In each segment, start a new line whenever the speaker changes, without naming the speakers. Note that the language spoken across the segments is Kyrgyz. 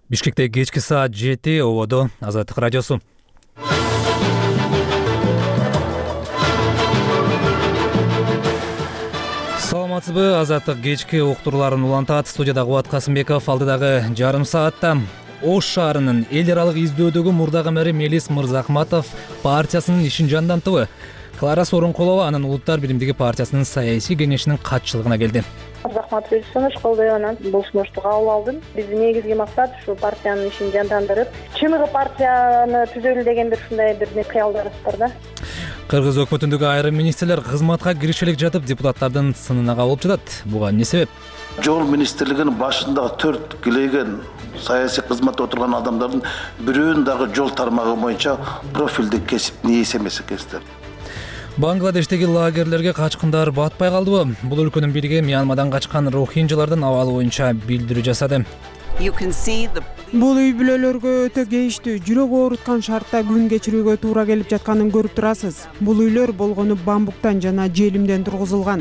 Бишкекте кечки саат 7 ободо Азаттык радиосу. Саламатсызбы, Азаттык кечки уктурларын улантат. Студияда Кубат Касымбеков. Алдыдагы жарым саатта Ош шаарынын эл аралык издөөдөгү мурдагы мэри Мелис Мырзахматов партиясынын ишин жандантыбы. Клара Сооронкулова анын Улуттар биримдиги партиясынын саясий кеңешинин катчылыгына келди.
Мырзахматов Элчинович колдойгонан бул сунушту кабыл алдым. Биздин негизги максат ушу партиянын ишин жандандырып, чыныгы партияны түзөлү деген ушундай бир кыялдарыбыз бар да.
Кыргыз өкмөтүндөгү айрым министрлер кызматка киришелик жатып депутаттардын сынына кабылып жатат. Буга эмне себеп?
Жол министрлигинин башындагы 4 килеген саясий кызматта отурган адамдардын бирөөнүн дагы жол тармагы боюнча профилдик кесиптин ээси эмес экенсиздер.
Бангладештеги лагерлерге качкындар батпай калдыбы? Бул өлкөнүн бийлиги Мьянмадан качкан рохинжалардын абалы боюнча билдирүү жасады.
Бул үй бүлөлөргө өтө кейиштүү, жүрөк ооруткан шартта күн кечирүүгө туура келип жатканын көрүп турасыз. Бул үйлөр болгону бамбуктан жана желимден тургузулган.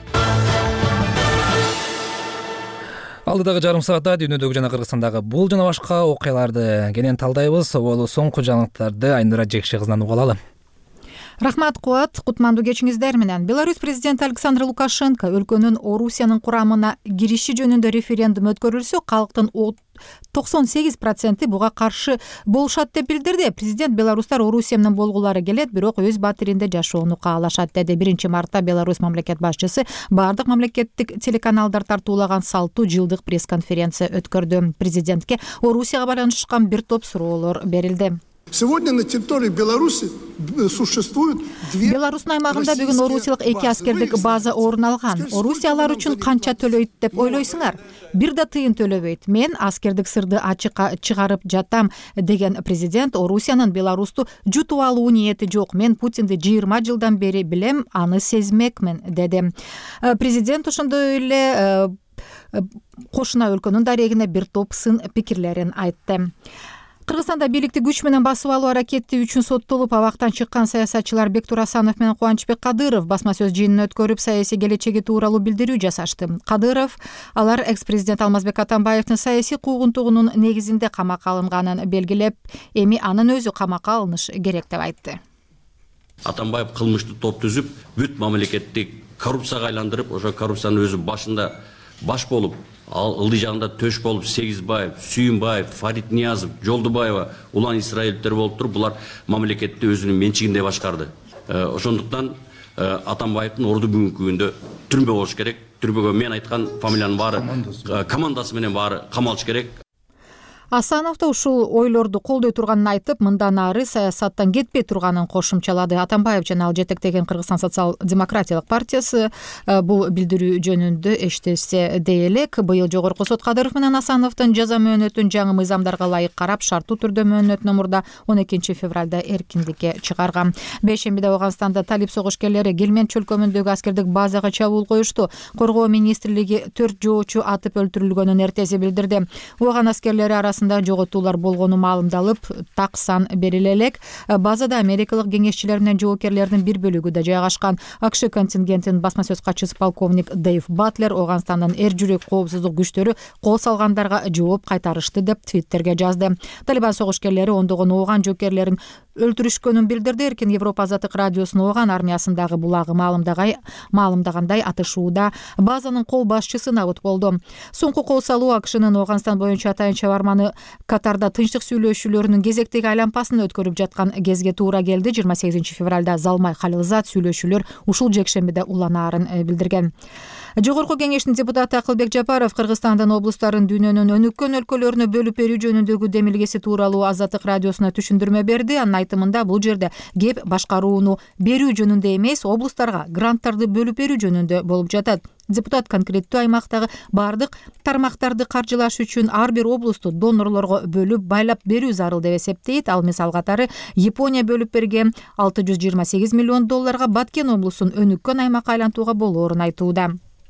Алдыдагы жарым саатта дүйнөдөгү жана Кыргызстандагы бул жана башка окуяларды кенен талдайбыз. Оболу соңку жаңылыктарды Айнура Жекши кызынан угуп алалы.
Рахмат Куат, кутмандуу кечиңиздер менен. Беларусь президенти Александр Лукашенко өлкөнүн Орусиянын курамына кириши жөнүндө референдум өткөрүлсө, калктын 98% буга каршы болушат деп билдирди. Президент Беларустар Орусия менен болгулары келет, бирок өз батиринде жашоону каалашат деди. 1-мартта Беларусь мамлекет башчысы бардык мамлекеттик телеканалдар тартуулаган салтуу жылдык пресс-конференция өткөрдү. Президентке Орусияга байланышкан бир топ суроолор берилди.
Сегодня на территории Беларуси существует
Беларустун аймагында бүгүн орусиялык 2 аскердик база орун алган. Орусия алар үчүн канча төлөйт деп ойлойсуңар? Бир да тыйын төлөбөйт. Мен аскердик сырды ачыкка чыгарып жатам деген президент Орусиянын Беларусту жутуп алуу ниети жок. Мен Путинди 20 жылдан бери билем, аны сезмекмин деди. Президент ошондой эле кошуна өлкөнүн дарегине бир топ сын пикирлерин айтты. Кыргызстанда бийликти күч менен басып алуу аракети үчүн соттолуп абактан чыккан саясатчылар Бектур Асанов менен Кубанычбек Кадыров басма сөз жыйынын өткөрүп, саясий келечеги тууралуу билдирүү жасашты. Кадыров алар экс-президент Алмазбек Атамбаевдин саясий куугунтугунун негизинде камакка алынганын белгилеп, эми анын өзү камакка алыныш керек деп айтты.
Атамбаев кылмыштуу топ түзүп, бүт мамлекетти коррупцияга айландырып, ошо коррупциянын өзү башында баш болуп, ылдый жагында төш болуп, Сегизбаев, Сүйүнбаев, Фарид Ниязов, Жолдубаева, Улан Исраилевтер болуп туруп, булар мамлекетти өзүнүн менчигинде башкарды. Ошондуктан Атамбаевдин орду бүгүнкү күндө түрмө болуш керек. Түрмөгө мен айткан фамилиянын баары, командасы менен баары камалыш керек.
Асанов да ушул ойлорду колдой турганын айтып, мындан ары саясаттан кетпей турганын кошумчалады. Атамбаев жана ал жетектеген Кыргызстан социал-демократиялык партиясы бул билдирүү жөнүндө эчтесе дей элек. Быйыл жогорку сот Кадыров менен Асановдун жаза мөөнөтүн жаңы мыйзамдарга ылайык карап, шарттуу түрдө мөөнөтүнөн мурда 12 февралда эркиндикке чыгарган. Бейшембиде Ооганстанда талип согушкерлери Гелмен чөлкөмүндөгү аскердик базага чабуул коюшту. Коргоо министрлиги 4 жоочу атып өлтүрүлгөнүн эртеси билдирди. Ооган аскерлери арасында жоготуулар болгону маалымдалып, так сан бериле элек. Базада америкалык кеңешчилер менен жоокерлердин бир бөлүгү да жайгашкан. АКШ контингентинин басма сөз катчысы полковник Дэйв Батлер Ооганстандын эр жүрөк коопсуздук күчтөрү кол салгандарга жооп кайтарышты деп Твиттерге жазды. Талибан согушкерлери ондогон ооган жоокерлерин өлтүрүшкөнүн билдирди. Эркин Европа Азаттык радиосунун ооган армиясындагы булагы маалымдагандай атышууда базанын кол башчысы набыт болду. Соңку кол салуу АКШнын Ооганстан боюнча атайын чабарманы Катарда тынчтык сүйлөшүүлөрүнүн кезектеги айланпасын өткөрүп жаткан кезге туура келди. 28 февралда Залмай Халилзат сүйлөшүүлөр ушул жекшембиде уланаарын билдирген. Жогорку кеңештин депутаты Акылбек Жапаров Кыргызстандын облустарын дүйнөнүн өнүккөн өлкөлөрүнө бөлүп берүү жөнүндөгү демилгеси тууралуу Азаттык радиосуна түшүндүрмө берди. Анын айтымында бул жерде кеп башкарууну берүү жөнүндө эмес, облустарга гранттарды бөлүп берүү жөнүндө болуп жатат. Депутат конкреттүү аймактагы бардык тармактарды каржылаш үчүн ар бир облусту донорлорго бөлүп байлап берүү зарыл деп эсептейт. Ал мисал катары Япония бөлүп берген $628 миллион Баткен облусун өнүккөн аймакка айлантууга болоорун айтууда.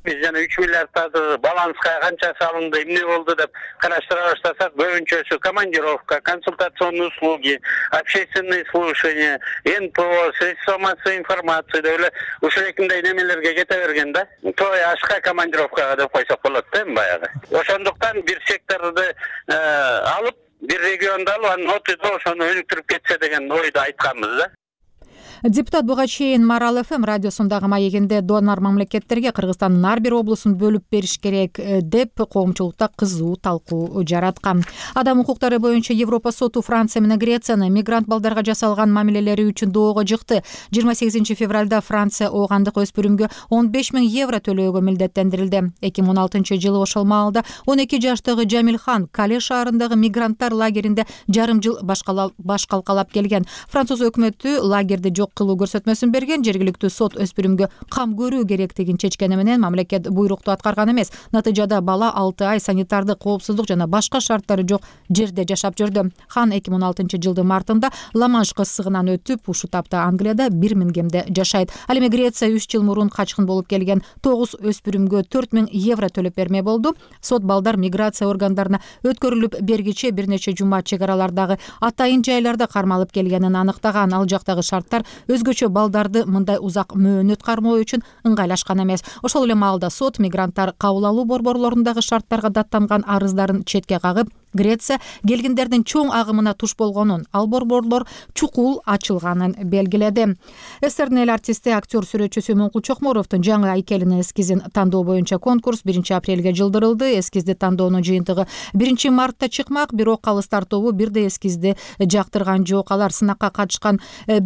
Биз жана 3 миллиардтарды баланска канча салынды, эмне болду деп караштыра баштасак, көбүнчөсү командировка, консультационные услуги, общественные слушания, НПО, средства массовой информации деп эле ушундой немелерге кете берген да. Той ашка командировкага деп койсок болот да баягы. Ошондуктан бир секторду алып, бир регионду алып, анын отузда ошону өнүктүрүп кетсе деген ойду айтканбыз да.
Депутат буга чейин Марал ФМ радиосундагы маегинде донор мамлекеттерге Кыргызстандын ар бир облусун бөлүп бериш керек деп коомчулукта кызуу талкуу жараткан. Адам укуктары боюнча Европа соту Франция менен Грецияны мигрант балдарга жасалган мамилелери үчүн доого жыкты. 28 февралда Франция оогандык өспүрүмгө 15 000 евро төлөөгө милдеттендирилди. 2016 жылы ошол маалда 12 жаштагы Жамилхан Кале шаарындагы мигранттар лагеринде жарым жыл баш калкалап келген. Француз өкмөтү лагерди жок кылуу көрсөтмөсүн берген. Жергиликтүү сот өспүрүмгө кам көрүү керектигин чечкени менен мамлекет буйрукту аткарган эмес. Натыйжада бала 6 ай санитардык коопсуздук жана башка шарттары жок жерде жашап жүрдү. Хан 2016 жылдын мартында Ла-Манш кысыгынан өтүп, ушул тапта Англияда Бирмингемде жашайт. Ал эми Греция 3 жыл мурун качкын болуп келген 9 өспүрүмгө 4 000 евро төлөп берме болду. Сот балдар миграция органдарына өткөрүлүп бергиче бир нече жума чек аралардагы атайын жайларда кармалып келгенин аныктаган. Ал жактагы шарттар өзгөчө балдарды мындай узак мөөнөт кармоо үчүн ыңгайлашкан эмес. Ошол эле маалда сот мигранттар кабыл алуу борборлорундагы шарттарга даттанган арыздарын четке кагып, Греция келгиндердин чоң агымына туш болгонун, ал борборлор чукул ачылганын белгиледи. СССРдин эл артисти, актер, сүрөтчүсү Муңкул Чокморовдун жаңы айкелинин эскизин тандоо боюнча конкурс 1 апрелге жылдырылды. Эскизди тандоонун жыйынтыгы 1 мартта чыкмак, бирок калыстар тобу бирде эскизди жактырган жок. Алар сынакка катышкан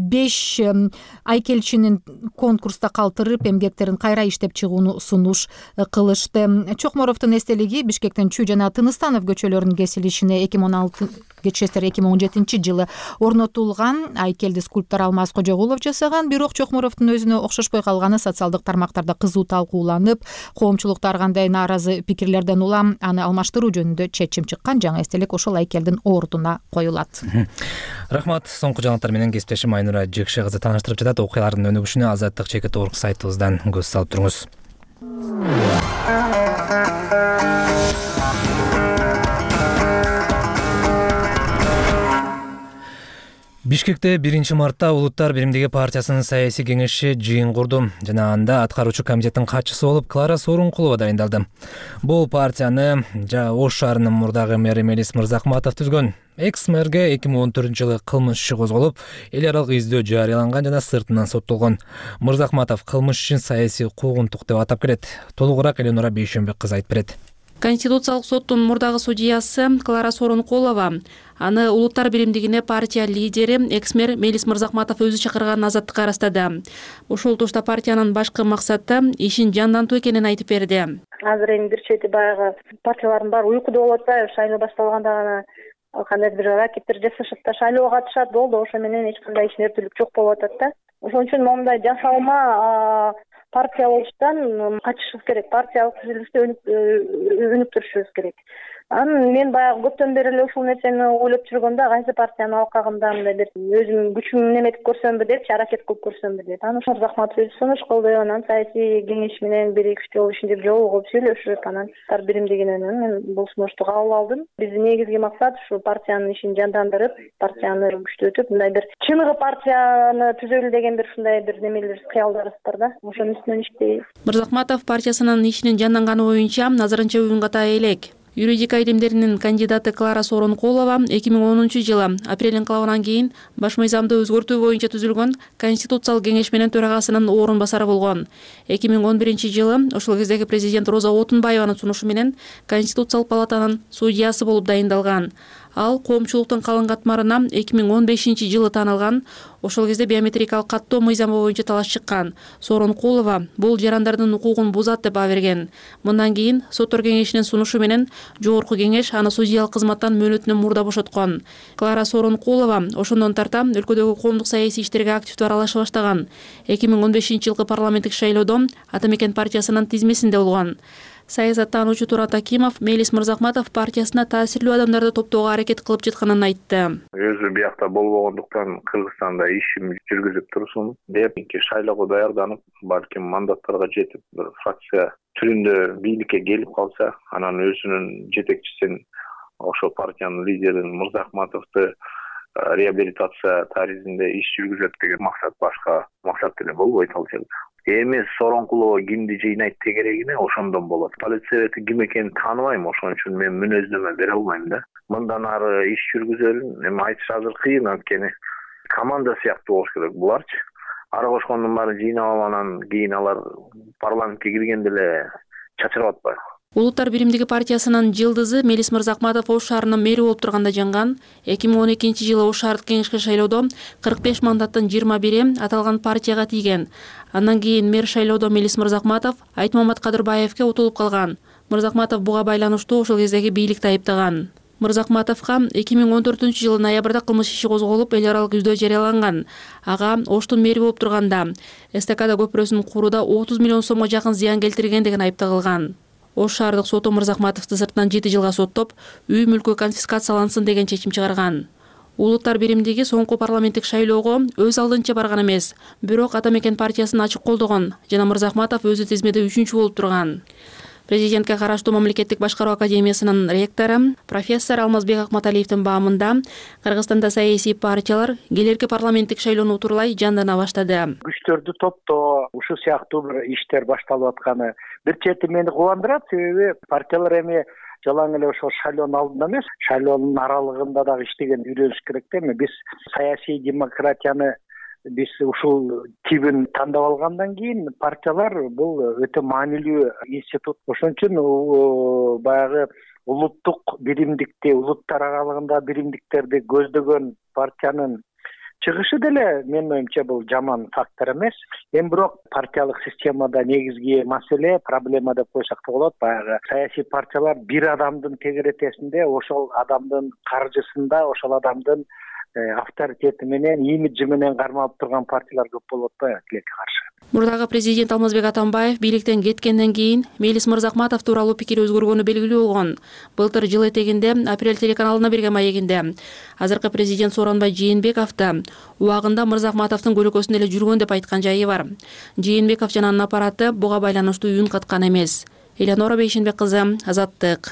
5 айкелчинин конкурста калтырып, эмгектерин кайра иштеп чыгууну сунуш кылышты. Чокморовдун эстелиги Бишкектин Чүй жана Тыныстанов көчөлөрүнүн кесилишине 2017 жылы орнотулган. Айкелди скульптор Алмаз Кожогулов жасаган, бирок Чокморовдун өзүнө окшошпой калганы социалдык тармактарда кызуу талкууланып, коомчулукта ар кандай нааразы пикирлерден улам аны алмаштыруу жөнүндө чечим чыккан. Жаңы эстелик ошол айкелдин ордуна коюлат.
Рахмат. Соңку жаңылыктар менен кесиптешим Айнура Жекше кызы тааныштырып жатат. Окуялардын өнүгүшүнө Азаттык Чекит.org сайтыбыздан көз салып туруңуз. Бишкекте 1 мартта Улуттар Биримдиги партиясынын саясий кеңеши жыйын курду жана анда аткаруучу комитеттин катчысы болуп Клара Сооронкулова дайындалды. Бул партияны Ош шаарынын мурдагы мэри Мелис Мырзахматов түзгөн. Экс-мэрге 2014 жылы кылмыш иши козголуп, эл аралык издөө жарыяланган жана сыртынан соттолгон. Мырзахматов кылмыш ишин саясий куугунтук деп атап келет. Толугураак Эленора Бейшенбек кызы айтып берет.
Конституциялык соттун мурдагы судьясы Клара Сооронкулова аны Улуттар Биримдигине партия лидери экс-мэр Мелис Мырзахматов өзү чакырган азаттыкка ырастады. Ушул тушта партиянын башкы максаты ишин жандантуу экенин айтып берди.
Азыр эми бир чети баягы партиялардын баары уйкуда болуп атпайбы? Шайлоо башталганда гана кандай бир ракеттер жасашат да шайлоого катышат болду. Ошо менен эч кандай ишмердүүлүк жок болуп атат да. Ошон үчүн момундай жасалма партия болуштан качышыбыз керек. Партиялык түзүлүштү өнүктүрүшүбүз керек. Мен баягы көптөн бери эле ушул нерсени ойлоп жүргөмдө, кайсы партияны алкагымда мындай бир өзүм күчүмдү неметип көрсөмбү деп, аракет кылып көрсөмбү деп. Ошол Захматов өзү сунуш кылды, анан саясий кеңеш менен бирикиштүү болуп ишиндеп жолугуп сөйлөшүп, анан Улуттар Биримдигинен мен бул сунушту кабыл алдым. Биздин негизги максат ушу партиянын ишин жандандырып, партияны күчтөтүп, мындай бир чыныгы партияны түзөлү деген бир ушундай бир немелер, кыялдарыбыз бар да. Ошонун үстүнөн иштейбиз.
Мырзахматов партиясынын ишинин жанданганы боюнча назарынча бүгүн ката элек. Юридика илимдеринин кандидаты Клара Сооронкулова 2010 жылы апрель инкылабынан кийин баш мыйзамды өзгөртүү боюнча түзүлгөн Конституциялык кеңеш менен төрагасынын орун басары болгон. 2011 жылы ошол кездеги президент Роза Отунбаеванын сунушу менен Конституциялык палатанын судьясы болуп дайындалган. Ал коомчулуктун калың катмарына 2015 жылы таанылган. Ошол кезде биометрикалык каттоо мыйзамы боюнча талаш чыккан. Сооронкулова бул жарандардын укугун бузат деп баа берген. Мындан кийин соттор кеңешинин сунушу менен жогорку кеңеш аны судьялык кызматтан мөөнөтүнөн мурда бошоткон. Клара Сооронкулова ошондон тарта өлкөдөгү коомдук саясий иштерге активдүү аралаша баштаган. 2015 жылкы парламенттик шайлоодо Ата Мекен партиясынын тизмесинде болгон. Саясаттануучу Турат Акимов Мелис Мырзахматов партиясына таасирлүү адамдарды топтоого аракет кылып жатканын айтты.
Өзү биякта болбогондуктан Кыргызстанда ишим жүргүзүп турсун деп шайлоого даярданып, балким мандаттарга жетип, бир фракция түрүндө бийликке келип калса, анан өзүнүн жетекчисин, ошо партиянын лидерин Мырзахматовду реабилитация таризинде иш жүргүзөт деген максат, башка максат деле болбойт ал жерде. Эми Сооронкулова кимди жыйнайт дегерегине ошондон болот. Политсовети ким экенин тааныбайм, ошон үчүн мен мүнөздөмө бере албайм да. Мындан ары иш жүргүзөлүн, эми айтыш азыр кыйын, анткени команда сыяктуу болуш керек буларчы. Ара кошкондун баары жыйнап алып, анан кийин алар парламентке киргенде эле чачырап атпайбы.
Улуттар биримдиги партиясынын жылдызы Мелис Мырзахматов Ош шаарынын мэри болуп турганда жанган. 2012 жылы Ош шаардык кеңешке шайлоодо 45 мандаттын 21 аталган партияга тийген. Андан кийин мэр шайлоодо Мелис Мырзахматов Айтмамат Кадырбаевке утулуп калган. Мырзахматов буга байланыштуу ошол кездеги бийликти айыптаган. Мырзахматовго 2014 жылы ноябрда кылмыш иши козголуп, эл аралык издөө жарыяланган. Ага Оштун мэри болуп турганда эстакада көпүрөсүн курууда 30 миллион сомго жакын зыян келтирген деген айыпталган. Ош шаардык соту Мырзахматовду сыртынан 7 жылга соттоп, үй мүлкү конфискациялансын деген чечим чыгарган. Улуттар биримдиги соңку парламенттик шайлоого өз алдынча барган эмес, бирок Ата Мекен партиясын ачык колдогон жана Мырзахматов өзү тизмеде 3-чү болуп турган. Президентке караштуу Мамлекеттик башкаруу академиясынын ректору профессор Алмазбек Акматалиевдин баамында Кыргызстанда саясий партиялар келерки парламенттик шайлоону утурлай жандана баштады.
Күчтөрдү топтоо, ушул сыяктуу бир иштер башталып атканы бир чети мени кубандырат, себеби партиялар эми жалаң эле ошол шайлоонун алдында эмес, шайлоонун аралыгында дагы иштеген үйрөнүш керек да. Эми биз саясий демократияны биз ушул тибин тандап алгандан кийин партиялар бул өтө маанилүү институт. Ошон үчүн баягы улуттук биримдикти, улуттар аралыгында биримдиктерди көздөгөн партиянын чыгышы деле менин оюмча бул жаман фактор эмес. Эми бирок партиялык системада негизги маселе, проблема деп койсок да болот. Баягы саясий партиялар бир адамдын тегеретесинде, ошол адамдын каржысында, ошол адамдын авторитети менен, имиджи менен кармалып турган партиялар көп болуп атпайбы тилекке каршы.
Мурдагы президент Алмазбек Атамбаев бийликтен кеткенден кийин Мелис Мырзахматов тууралуу пикири өзгөргөнү белгилүү болгон. Былтыр жыл этегинде Апрель телеканалына берген маегинде азыркы президент Сооронбай Жээнбековду убагында Мырзахматовдун көлөкөсүндө эле жүргөн деп айткан жайы бар. Жээнбеков жана анын аппараты буга байланыштуу үн каткан эмес. Элянора Бейшенбек кызы, Азаттык.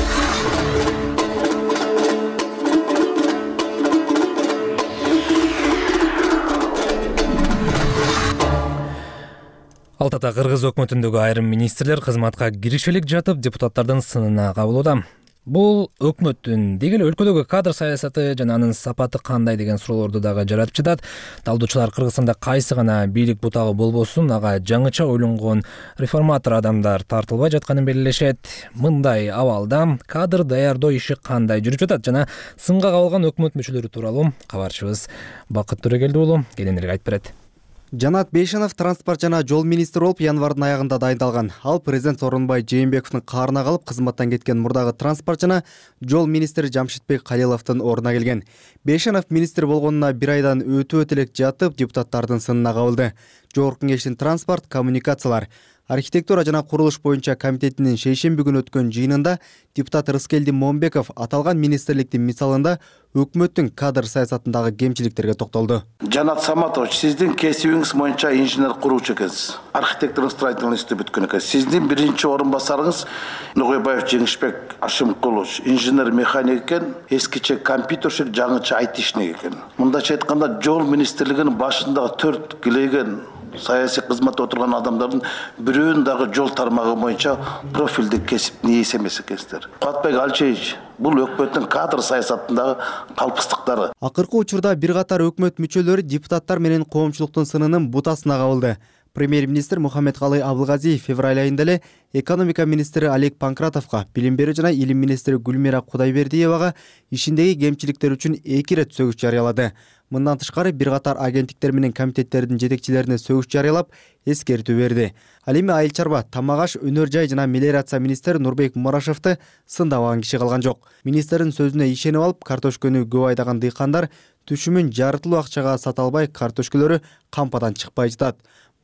Алтата Кыргыз өкмөтүндөгү айрым министрлер кызматка киришелик жатып, депутаттардын сынына кабылууда. Бул өкмөттүн деги эле өлкөдөгү кадр саясаты жана анын сапаты кандай деген суроолорду дагы жаратып жатат. Талдоочулар Кыргызстанда кайсы гана бийлик бутагы болбосун, ага жаңыча ойлонгон реформатор адамдар тартылбай жатканын белгилешет. Мындай абалда кадр даярдоо иши кандай жүрүп жатат жана сынга кабылган өкмөт мүчөлөрү тууралуу кабарчыбыз Бакыт Төрөгелди уулу кененирээк айтып берет.
Жанат Бейшенов транспорт жана жол министри болуп январдын аягында дайындалган. Ал президент Сооронбай Жээнбековдун каарына калып кызматтан кеткен мурдагы транспорт жана жол министри Жамшитбек Калиловдун ордуна келген. Бейшенов министр болгонуна бир айдан өтүп элек жатып, депутаттардын сынына кабылды. Жогорку кеңештин транспорт, коммуникациялар, архитектура жана курулуш боюнча комитетинин шейшемби күнү өткөн жыйынында депутат Рыскелди Момбеков аталган министрликтин мисалында өкмөттүн кадр саясатындагы кемчиликтерге токтолду.
Жанат Саматович, сиздин кесибиңиз боюнча инженер куруучу экенсиз. Архитектура строительный институт бүткөн экенсиз. Сиздин биринчи орун басарыңыз Ногойбаев Жеңишбек Ашымкулович, инженер механик экен, эскиче компьютерщик, жаңыча айтишник экен. Мындайча айтканда, жол министрлигинин башындагы 4 килеген саясий кызматта отурган адамдардын бирөөнүн дагы жол тармагы боюнча профилдик кесиптин ээси эмес экенсиздер. Куатбек Алчевич, бул өкмөттүн кадр саясатындагы калпыстыктары.
Акыркы учурда бир катар өкмөт мүчөлөрү депутаттар менен коомчулуктун сынынын бутасына кабылды. Премьер-министр Мухаммедкалый Абылгазиев февраль айында эле экономика министри Олег Панкратовго, билим берүү жана илим министри Гүлмира Кудайбердиевага ишиндеги кемчиликтер үчүн 2 рет сөгүш жарыялады. Мындан тышкары бир катар агенттиктер менен комитеттердин жетекчилерине сөгүш жарыялап, эскертүү берди. Ал эми айыл чарба, тамак аш, өнөр жай жана мелиорация министри Нурбек Мурашевди сындабаган киши калган жок. Министрдин сөзүнө ишенип алып, картошкөнү көп айдаган дыйкандар түшүмүн жарытылуу акчага сата албай, картошкөлөрү кампадан чыкпай жатат.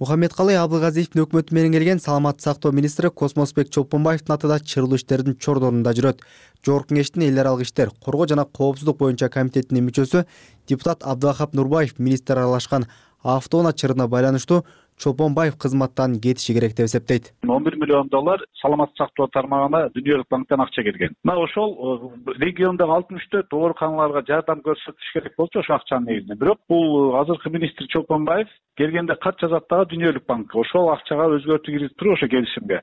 Мухаммедкалый Абылгазиевдин өкмөтү менен келген саламаттык сактоо министри Космосбек Чолпонбаевдин атында чырылуу иштердин чордорунда жүрөт. Жогорку кеңештин эл аралык иштер, коргоо жана коопсуздук боюнча комитетинин мүчөсү депутат Абдывахап Нурбаев министр аралашкан автоунаа чырына байланыштуу Чолпонбаев кызматтан кетиши керек деп эсептейт.
$11 миллион саламаттык сактоо тармагына Дүниөлүк банктан акча келген. Мына ошол региондогу 64 ооруканаларга жардам көрсөтүш керек болчу ошол акчанын негизинде. Бирок бул азыркы министр Чолпонбаев келгенде кат жазат дагы Дүниөлүк банк. Ошол акчага өзгөртүү киргизип туруп ошо келишимге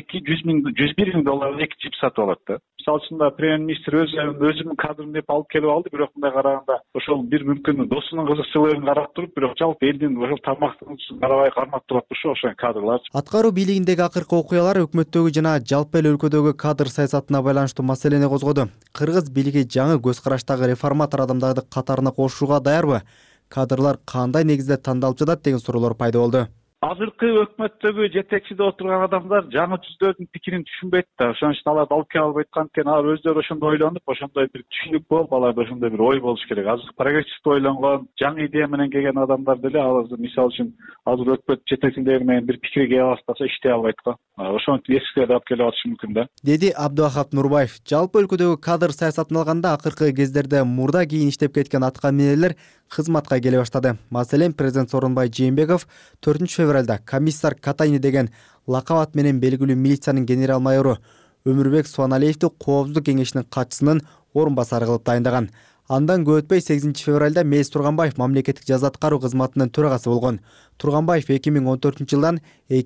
$101 миң эки чип сатып алат да. Мисалы үчүн премьер-министр өзүнүн кадрын деп алып келип алды, бирок мындай караганда ошол бир мүмкүн досунун кызыкчылыгын карап туруп, бирок жалпы элдин ошол тармактын карабай кармап турат ошол кадрлар.
Аткаруу бийлигиндеги акыркы окуялар өкмөттөгү жана жалпы эл өлкөдөгү кадр саясатына байланыштуу маселени козгоду. Кыргыз бийлиги жаңы көз караштагы реформатор адамдарды катарына кошууга даярбы? Кадрлар кандай негизде тандалып жатат деген суроолор пайда болду.
Азыркы өкмөттөгү жетекчиде отурган адамдар жаңы жүздөрдүн пикирин түшүнбөйт да. Ошон үчүн аларды алып келип албайткан экен. Алар өздөрү ошондой ойлонуп, ошондой бир түшүнүк болуп, аларда ошондой бир ой болуш керек. Азыр прогрессивдүү ойлонгон, жаңы идея менен келген адамдар деле алар мисалы үчүн азыр өкмөт жетекчилери менен бир пикирге кел алыштаса иштей албайт го. Ошону эскилерди алып келип атышы мүмкүн да. Деди
Абдывахап Нурбаев. Жалпы өлкөдөгү кадр саясатын алганда акыркы кездерде мурда кийин иштеп кеткен аткаминерлер кызматка келе баштады. Маселен, президент Сооронбай Жээнбеков 4 февралда комиссар Катайни деген лакап ат менен белгилүү милициянын генерал майору Өмүрбек Суаналиевди коопсуздук кеңешинин катчысынын орун басары кылып дайындаган. Андан көп өтпөй 8 февралда Мелис Турганбаев мамлекеттик жаза аткаруу кызматынын төрагасы болгон. Турганбаев 2014 жылдан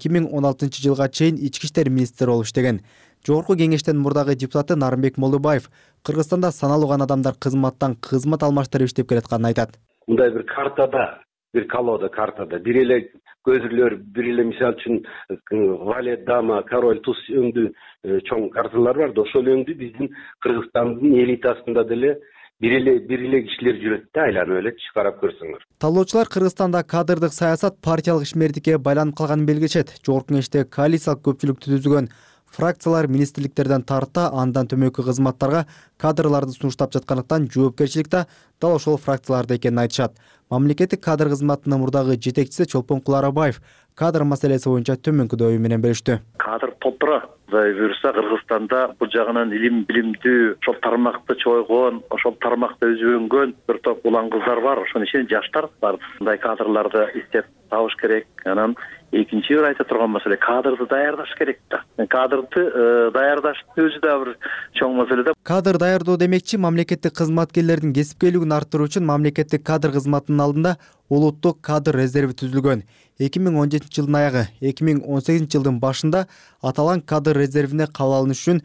2016 жылга чейин ички иштер министри болуп иштеген. Жогорку кеңештин мурдагы депутаты Нарымбек Молдубаев Кыргызстанда саналуу гана адамдар кызматтан кызмат алмаштырып иштеп келатканын айтат.
Мындай бир картада, бир колода картада бир эле көзүрлөр, бир эле мисалы үчүн Валет, Дама, Король, Туз өңдүү чоң карталар бар да, ошол өңдүү биздин Кыргызстандын элитасында деле бир эле кишилер жүрөт да, айланып эле карап көрсөңөр.
Талоочулар Кыргызстанда кадрдык саясат партиялык ишмердикке байланып калганын белгилешет. Жогорку кеңеште коалициялык көпчүлүктү түзүгөн фракциялар министрликтерден тарта, андан төмөнкү кызматтарга кадрларды сунуштап жаткандыктан жоопкерчилик да дал ошол фракцияларда экенин айтышат. Мамлекеттик кадр кызматынын мурдагы жетекчиси Чолпонкул Арабаев кадр маселеси боюнча төмөнкү ою менен бөлүштү.
Кадр толтура буюрса Кыргызстанда бул жагынан илим билимдүү, ошол тармакты чойгон, ошол тармакта өзүнгөн бир топ улан кыздар бар, ошонун ичинде жаштар бар. Мындай кадрларды издеп табыш керек. Анан экинчи бир айта турган маселе кадрды даярдаш керек да. Кадрды даярдаштын өзү да бир чоң маселе да.
Кадр даярдоо демекчи мамлекеттик кызматкерлердин кесипкерлигин арттыруу үчүн мамлекеттик кадр кызматынын алдында улуттук кадр резерви түзүлгөн. 2017 жылдын аягы, 2018 жылдын башында аталган кадр резервине кабыл алыныш үчүн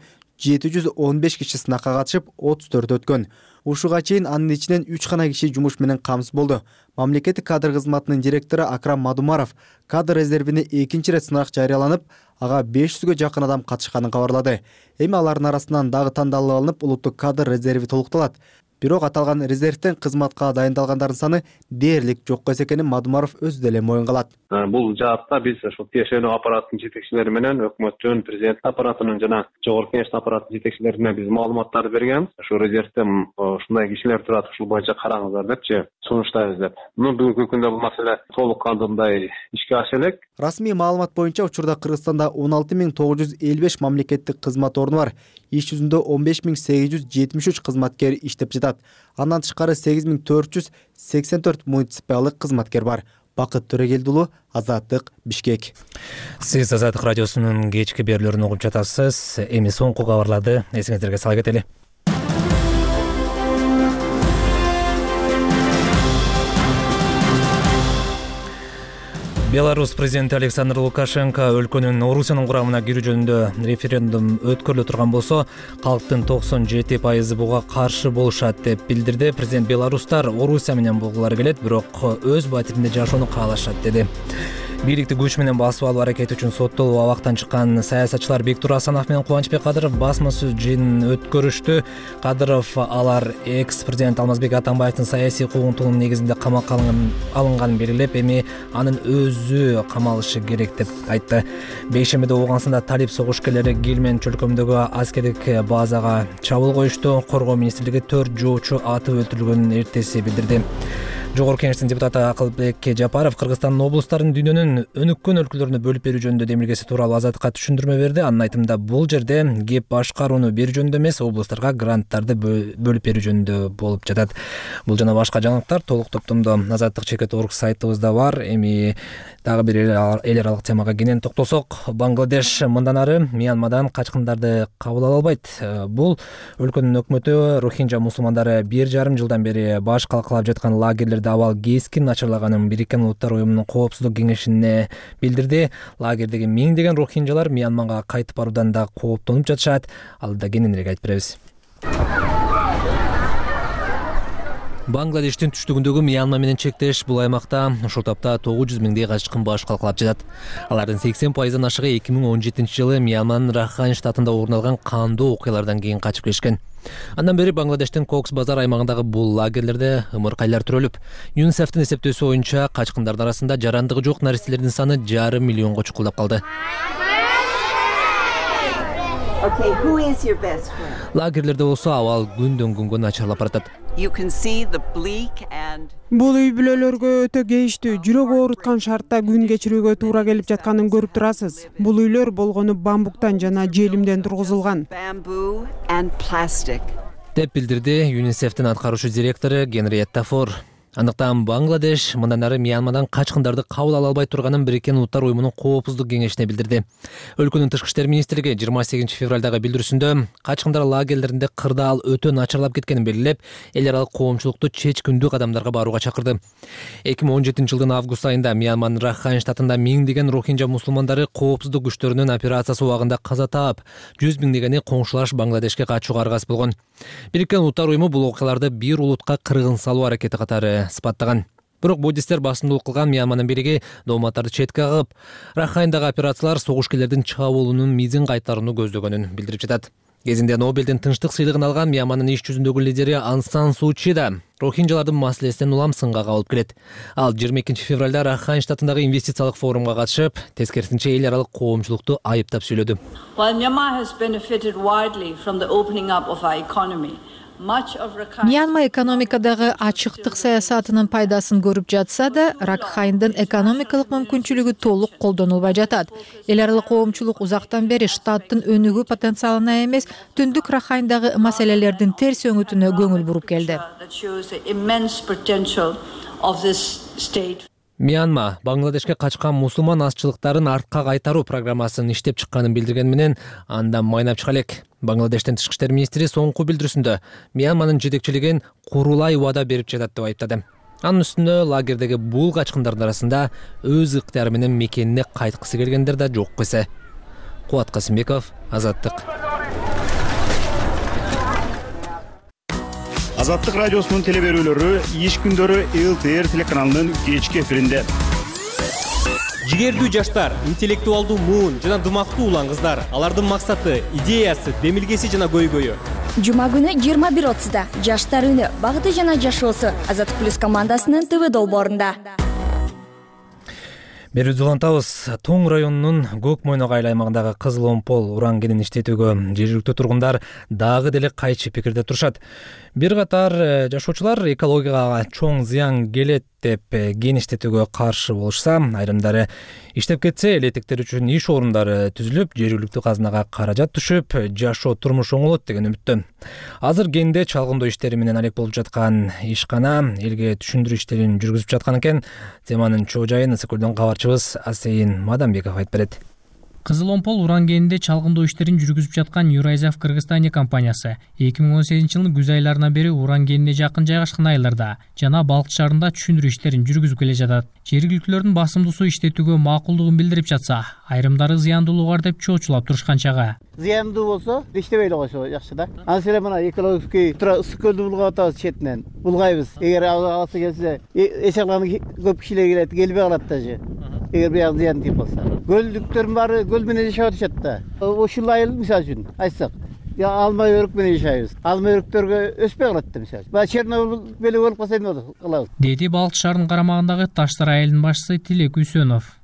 715 киши сынакка катышып, 34 өткөн. Ушуга чейин анын ичинен 3 гана киши жумуш менен камсыз болду. Мамлекеттик кадр кызматынын директору Акрам Мадумаров кадр резервине экинчи ирет сынак жарыяланып, ага 500гө жакын адам катышканын кабарлады. Эми алардын арасынан дагы тандалып алынып, улуттук кадр резерви толукталат. Бирок аталган резервден кызматка дайындалгандардын саны дээрлик жок экенин Мадумаров өзү деле моюнга алат.
Бул жаатта биз ошол тиешелүү аппараттын жетекчилери менен өкмөттүн, президент аппаратынын жана жогорку кеңештин аппараттын жетекчилерине биз маалыматтарды бергенбиз. Ошол резервде ушундай кишилер турат, ушул боюнча караңыздар депчи сунуштайбыз деп. Бүгүнкү күндө бул маселе толук кандырдай ишке аша элек.
Расмий маалымат боюнча учурда Кыргызстанда 16955 мамлекеттик кызмат орну бар. Иш жүзүндө 15873 кызматкер иштеп жатат. Андан тышкары 8484 муниципалдык кызматкер бар. Бакыт Төрегелди уулу, Азаттык, Бишкек.
Сиз Азаттык радиосунун кечки берүүлөрүн угуп жатасыз. Эми соңку кабарларды эсиңиздерге сала кетели. Беларусь президенти Александр Лукашенко өлкөнүн Орусиянын курамына кирүү жөнүндө референдум өткөрүлө турган болсо, калктын 97% буга каршы болушат деп билдирди. Президент Беларустар Орусия менен болгулары келет, бирок өз батиринде жашоону каалашат деди. Бийликти күч менен басып алуу аракети үчүн соттолуп абактан чыккан саясатчылар Бектур Асанов менен Кубанычбек Кадыров басма сөз жыйынын өткөрүштү. Кадыров алар экс-президент Алмазбек Атамбаевдин саясий куугунтугунун негизинде камакка алынганын белгилеп, эми анын өзү камалышы керек деп айтты. Бейшембиде Ооганстанда талип согушкерлери Гилмен чөлкөмүндөгү аскердик базага чабуул коюшту. Коргоо министрлиги 4 жоочу атып өлтүрүлгөнүн эртеси билдирди. Жогорку Кеңештин депутаты Акылбек Жапаров Кыргызстандын облустарын дүйнөнүн өнүккөн өлкөлөрүнө бөлүп берүү жөнүндө демилгеси тууралуу Азаттыкка түшүндүрмө берди. Анын айтымында бул жерде кеп башкарууну берүү жөнүндө эмес, облустарга гранттарды бөлүп берүү жөнүндө болуп жатат. Бул жана башка жаңылыктар толук топтомдо Азаттык.org сайтыбызда бар. Эми дагы бир эл аралык темага кенен токтолсок, Бангладеш мындан ары Мьянмадан качкындарды кабыл ала албайт. Бул өлкөнүн өкмөтү Рохинджа мусулмандары 1,5 жылдан бери баш калкалап жаткан лагерлерде абал кескин начарлаганын Бириккен Улуттар уюмунун коопсуздук кеңешине билдирди. Лагердеги миңдеген рохинджалар Мьянмага кайтып баруудан да кооптонуп жатышат. Алда кененирээк айтып беребиз. Бангладештин түштүгүндөгү Мьянма менен чектеш бул аймакта ушул тапта 900 миңдей качкын баш калкалап жатат. Алардын 80%-дан ашыгы 2017 жылы Мьянманын Рахайн штатында орун алган кандуу окуялардан кийин качып келишкен. Андан бери Бангладештин Кокс базар аймагындагы бул лагерлерде ымыркайлар төрөлүп, ЮНИСЕФтин эсептөөсү боюнча качкындардын арасында жарандыгы жок наристелердин саны 5,5 миллионго чукулдап калды. Лагерлерде болсо абал күндөн күнгө начарлап баратат.
Бул үй бүлөлөргө өтө кейиштүү, жүрөк ооруткан шартта күн кечирүүгө туура келип жатканын көрүп турасыз. Бул үйлөр болгону бамбуктан жана желимден тургузулган,
деп билдирди ЮНИСЕФтин аткаруучу директору Генриетта Фор. Андыктан Бангладеш мындан ары Мьянмадан качкындарды кабыл ала албай турганын Бириккен Улуттар уюмунун коопсуздук кеңешине билдирди. Өлкөнүн тышкы иштер министрлиги 28 февралдагы билдирүүсүндө качкындар лагерлеринде кырдаал өтө начарлап кеткенин белгилеп, эл аралык коомчулукту чечкиндүү кадамдарга барууга чакырды. 2017 жылдын август айында Мьянманын Рахайн штатында миңдеген рохинджа мусулмандары коопсуздук күчтөрүнүн операциясы убагында каза таап, 100 миңдегени коңшулаш Бангладешке качууга аргасыз болгон. Бириккен Улуттар уюму бул окуяларды бир улутка кыргын салуу аракети катары сыпаттаган. Бирок бодистер басымдуулук кылган Мьянманын бириги дооматтарды четке кагып, Рахайндагы операциялар согушкерлердин чабуулунун мизин кайтарууну көздөгөнүн билдирип жатат. Кезинде Нобелдин тынчтык сыйлыгын алган Мьянманын иш жүзүндөгү лидери Ан Сан Су Чи да рохинджалардын маселесинен улам сынга кабылып келет. Ал 22 февралда Рахайн штатындагы инвестициялык форумга катышып, тескерисинче эл аралык коомчулукту айыптап сүйлөдү.
Мьянма экономикадагы ачыктык саясатынын пайдасын көрүп жатса да, Ракхайндын экономикалык мүмкүнчүлүгү толук колдонулбай жатат. Эл аралык коомчулук узактан бери штаттын өнүгүү потенциалына эмес, түндүк Ракхайндагы маселелердин терс өңүтүнө көңүл буруп келди.
Мьянма Бангладешке качкан мусулман азчылыктарын артка кайтаруу программасын иштеп чыкканын билдирген менен андан майнап чыга элек. Бангладештин тышкы иштер министри соңку билдирүүсүндө Мьянманын жетекчилигин курулай убада берип жатат деп айыптады. Анын үстүнө лагердеги бул качкындардын арасында өз ыктыяры менен мекенине кайткысы келгендер да жок эсе. Кубат Касымбеков, Азаттык.
Азаттык радиосунун телеберүүлөрү иш күндөрү ЛТР телеканалынын кечки эфиринде.
Жигердүү жаштар, интеллектуалдуу муун жана дымактуу улан кыздар, алардын максаты, идеясы, демилгеси жана көйгөйү.
Жума күнү 21:30да Жаштар үнү, багыты жана жашоосу Азаттык плюс командасынын ТВ долбоорунда.
Берүүбүздү улантабыз. Тоң районунун Көк Мойнок айыл аймагындагы Кызыл Омпол уран кенин иштетүүгө жергиликтүү тургундар дагы деле кайчы пикирде турушат. Бир катар жашоочулар экологияга чоң зыян келет деп кен иштетүүгө каршы болушса, айрымдары иштеп кетсе элетиктер үчүн иш орундары түзүлүп, жергиликтүү казынага каражат түшүп, жашоо турмуш оңолот деген үмүттө. Азыр кенде чалгындоо иштери менен алек болуп жаткан ишкана элге түшүндүрүү иштерин жүргүзүп жаткан экен. Теманын чоо жайын Ысыкөлдөн кабарчыбыз Асейин Мадамбеков айтып берет.
Кызыл Омпол уран кенинде чалгындоо иштерин жүргүзүп жаткан Юрайзав Кыргызстания компаниясы 2018 жылдын күз айларынан бери уран кенине жакын жайгашкан айылдарда жана балык шаарында түшүндүрүү иштерин жүргүзүп келе жатат. Жергиликтүүлөрдүн басымдуусу иштетүүгө макулдугун билдирип жатса, айрымдары зыяндуулугу бар деп чоочулап турушкан чагы.
Зыяндуу болсо иштебей эле койсо жакшы да. Анан эле мына экологический Ысыкөлдү булгап атабыз четинен. Булгайбыз. Эгер аласы келсе, эшекланы көп кишилер келет, келбей калат даже. Эгер бияк зыян тийип калса. Көлдүктөрдүн баары көл менен жашап атышат да. Ушул айыл мисалы үчүн айтсак, алма өрүк менен жашайбыз. Алма өрүктөргө өспөй калат да мисалы. Баа Чернобыль беле болуп калса эмне кылабыз?
Деди балык шаарынын карамагындагы Таштар айылынын башчысы Тилек Үсөнов.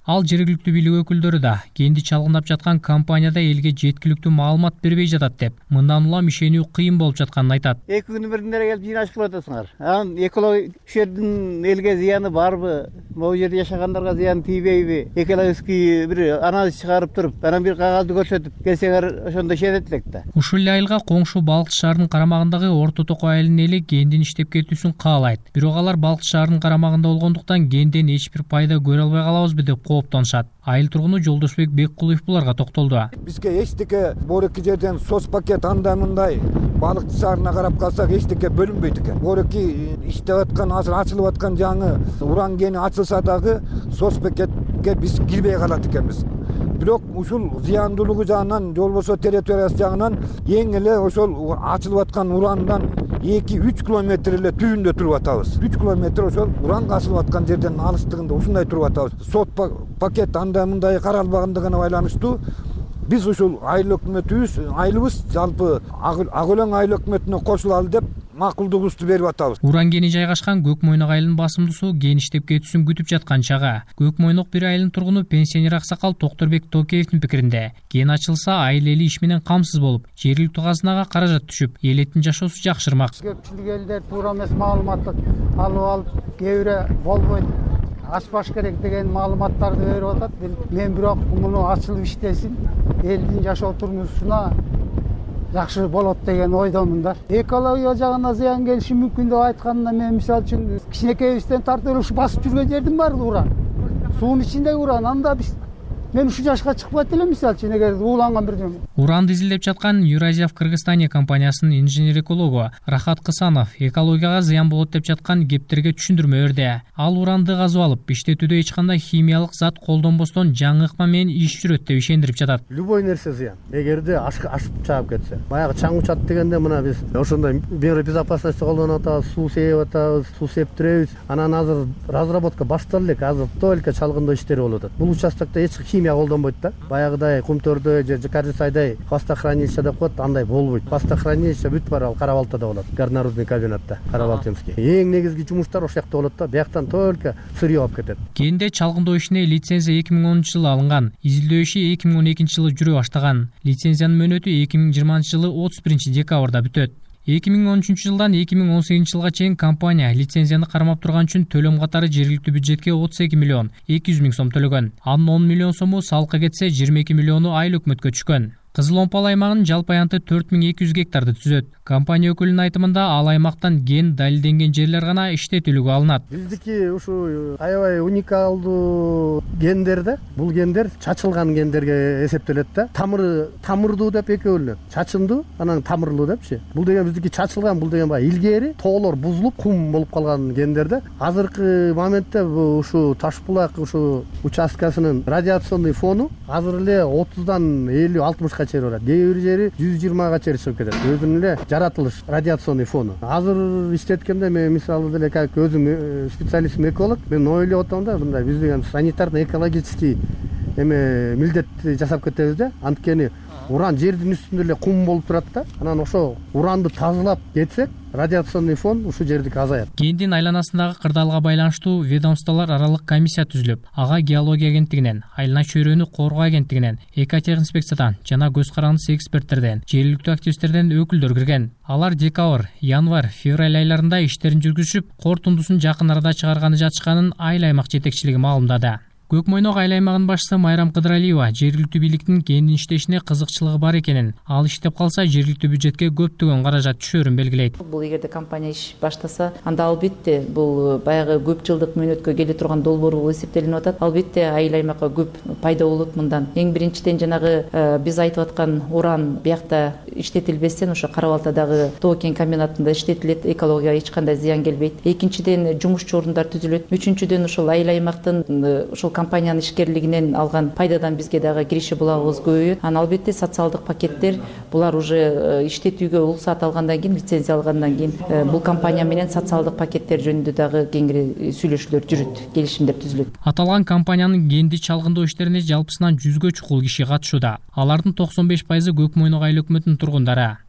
Ал жергиликтүү бийлик өкүлдөрү да кенди чалгындап жаткан компанияда элге жеткиликтүү маалымат бербей жатат деп, мындан улам ишенүү кыйын болуп жатканын айтат.
2 күнүн биринде келип жыйнашып атасыңар. Анан экология жердин элге зыяны барбы? Могу жерде жашагандарга зыян тийбейби? Экологический бир анализ чыгарып туруп, анан бир кагазды көрсөтүп келсеңер ошондо ишенет элек да.
Ушул эле айылга коңшу Балкчы шаарынын карамагындагы Орто Токой айылынын эли кендин иштеп кетүүсүн каалайт. Бирок алар Балкчы шаарынын карамагында болгондуктан кенден эч бир пайда көрө албай калабызбы деп кооптонушат. Айыл тургуну Жолдошбек Беккулуев буларга токтолду.
Бизге эчтеке бореки жерден соц пакет андай мындай Балкчы шаарына карап калсак эчтеке бөлүнбөйт экен. Бореки иштеп аткан, азыр ачылып аткан жаңы уран кени ачылса дагы соц пакетке биз кирбей калат экенбиз. Бирок ушул зыяндуулугу жагынан, болбосо территориясы жагынан эң эле ошол ачылып аткан урандан 2-3 километр эле түбүндө туруп атабыз. 3 километр ошол уран касылып аткан жерден алыстыгында ушундай туруп атабыз. Соц пакет андай мындай каралбагандыгына байланыштуу биз ушул айыл өкмөтүбүз, айылыбыз жалпы ак өлөң айыл өкмөтүнө кошулалы деп макулдугубузду берип атабыз.
Уран кени жайгашкан Көк Мойнок айылынын басымдуусу кен иштеп кетүүсүн күтүп жаткан чагы. Көк Мойнок бир айылынын тургуну пенсионер аксакал Токторбек Токеевдин пикиринде, кен ачылса айыл эли иш менен камсыз болуп, жергиликтүү казынага каражат түшүп, элеттин жашоосу жакшырмак.
Көпчүлүк элдер туура эмес маалыматты алып кээ бири болбойт, ачпаш керек деген маалыматтарды берип атат. Мен бирок муну ачылып иштесин, элдин жашоо турмушуна жакшы болот деген ойдомун да. Экология жагына зыян келиши мүмкүн деп айтканына мен мисалы үчүн кичинекейибизден тартып ушу басып жүргөн жердин баары уран. Суунун ичиндеги уран. Анда биз мен ушу жашка чыкпайт элем мисалы үчүн эгер ууланган бирдеме.
Уранды изилдеп жаткан Юразия в Кыргызстане компаниясынын инженер-экологу Рахат Кысанов экологияга зыян болот деп жаткан кептерге түшүндүрмө берди. Ал уранды казып алып, иштетүүдө эч кандай химиялык зат колдонбостон жаңы ыкма менен иш жүрөт деп ишендирип жатат.
Любой нерсе зыян. Эгерде ашып чаап кетсе. Баягы чаң учат дегенде мына биз ошондой мера безопасности колдонуп атабыз, суу сээп атабыз, суу септиребиз. Анан азыр разработка башталды элек, азыр только чалгындоо иштери болуп атат. Бул участокто эч химия колдонбойт да. Баягыдай Кумтөрдө же Каржысайдай хвостохранилище деп коет, андай болбойт. Хвостохранилище бүт бар ал Карабалтада болот. Горнорудный комбинатта, Карабалтинский. Эң негизги жумуштар ошол жакта болот да. Бияктан только сырье алып кетет.
Кенде чалгындоо ишине лицензия 2010-жылы алынган. Изилдөө иши 2012-жылы жүрө баштаган. Лицензиянын мөөнөтү 2020-жылы 31-декабрда бүтөт. 2013-жылдан 2018-жылга чейин компания лицензияны кармап турган үчүн төлөм катары жергиликтүү бюджетке 32 миллион 200 миң сом төлөгөн. Анын 10 миллион сому салыкка кетсе 22 миллиону айыл өкмөткө түшкөн. Кызыл Омпал аймагынын жалпы аянты 4200 гектарды түзөт. Компания өкүлүнүн айтымында ал аймактан ген далилденген жерлер гана иштетүүлүгү алынат.
Биздики ушу аябай уникалдуу гендер да. Бул гендер чачылган гендерге эсептелет да. Тамырдуу деп экөө бөлүнөт. Чачындуу, анан тамырлуу депчи. Бул деген биздики чачылган, бул деген баягы илгери тоолор бузулуп, кум болуп калган гендер да. Азыркы моментте ушу Ташбулак ушу участкасынын радиационный фону азыр эле 30дан 50-60 чейин барат. Кээ бир жери 120га чейин чыгып кетет. Өзүнүн эле жаратылыш радиационный фону. Азыр иштеткенде мен мисалы деле как өзүм специалистим эколог, мен ойлоп атам да, мындай биз деген санитарно экологический милдет жасап кетебиз да. Анткени уран жердин үстүндө эле кум болуп турат да. Анан ошо уранды тазалап кетсек, радиационный фон ушу жердики азаят.
Кендин айланасындагы кырдаалга байланыштуу ведомстволор аралык комиссия түзүлүп, ага геология агенттигинен, айлана чөйрөнү коргоо агенттигинен, экотехинспекциядан жана көз карандысы эксперттерден, жергиликтүү активисттерден өкүлдөр кирген. Алар декабрь, январь, февраль айларында иштерин жүргүзүп, корутундусун жакын арада чыгарганы жатышканын айыл аймак жетекчилиги маалымдады. Көк Мойнок айыл аймагынын башчысы Майрам Кыдыралиева жергиликтүү бийликтин кендин иштешине кызыкчылыгы бар экенин, ал иштеп калса жергиликтүү бюджетке көптөгөн каражат түшөрүн белгилейт.
Бул эгерде компания иш баштаса, анда албетте бул баягы көп жылдык мөөнөткө келе турган долбоор болуп эсептелинип атат. Албетте айыл аймакка көп пайда болот мындан. Эң биринчиден жанагы биз айтып аткан уран биякта иштетилбестен ошо Карабалтадагы тоо кен комбинатында иштетилет, экологияга эч кандай зыян келбейт. Экинчиден жумушчу орундар түзүлөт. Үчүнчүдөн ошол айыл аймактын ошол компаниянын ишкерлигинен алган пайдадан бизге дагы киреше булагыбыз көбөйөт. Анан албетте социалдык пакеттер булар уже иштетүүгө уруксаат алгандан кийин, лицензия алгандан кийин бул компания менен социалдык пакеттер жөнүндө дагы кеңири сүйлөшүүлөр жүрөт, келишимдер түзүлөт.
Аталган компаниянын кенди чалгындоо иштерине жалпысынан 100гө чукул киши катышууда. Алардын 95% Көк Мойнок айыл өкмөтүнүн тургундары.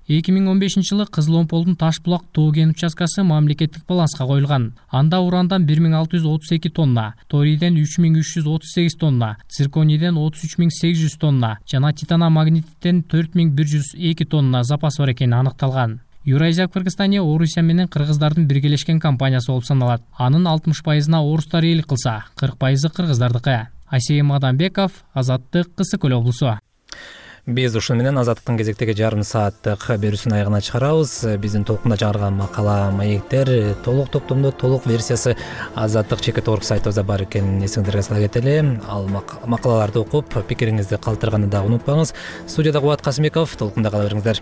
2015-жылы Кызыл Омполдун Таш булак тоо кен участкасы мамлекеттик баланска коюлган. Анда урандан 1632 тонна, торийден 3338 тонна, цирконийден 33800 тонна жана титаномагниттен 4102 тонна запас бар экени аныкталган. Юрайзия Кыргызстания Орусия менен кыргыздардын биргелешкен компаниясы болуп саналат. Анын 60%-на орустар ээлик кылса, 40% кыргыздардыкы. Асия Маданбеков, Азаттык, Кысык Көл облусу.
Биз ушуну менен Азаттыктын кезектеги жарым сааттык берүүсүн аягына чыгарабыз. Биздин толкунда чыгарган макала маектер толук топтомдо толук версиясы Азаттык чекит орг сайтыбызда бар экенин эсиңиздерге сала кетели. Ал макалаларды окуп, пикириңизди калтырганды дагы унутпаңыз. Студияда Кубат Касымбеков, толкунда кала бериңиздер.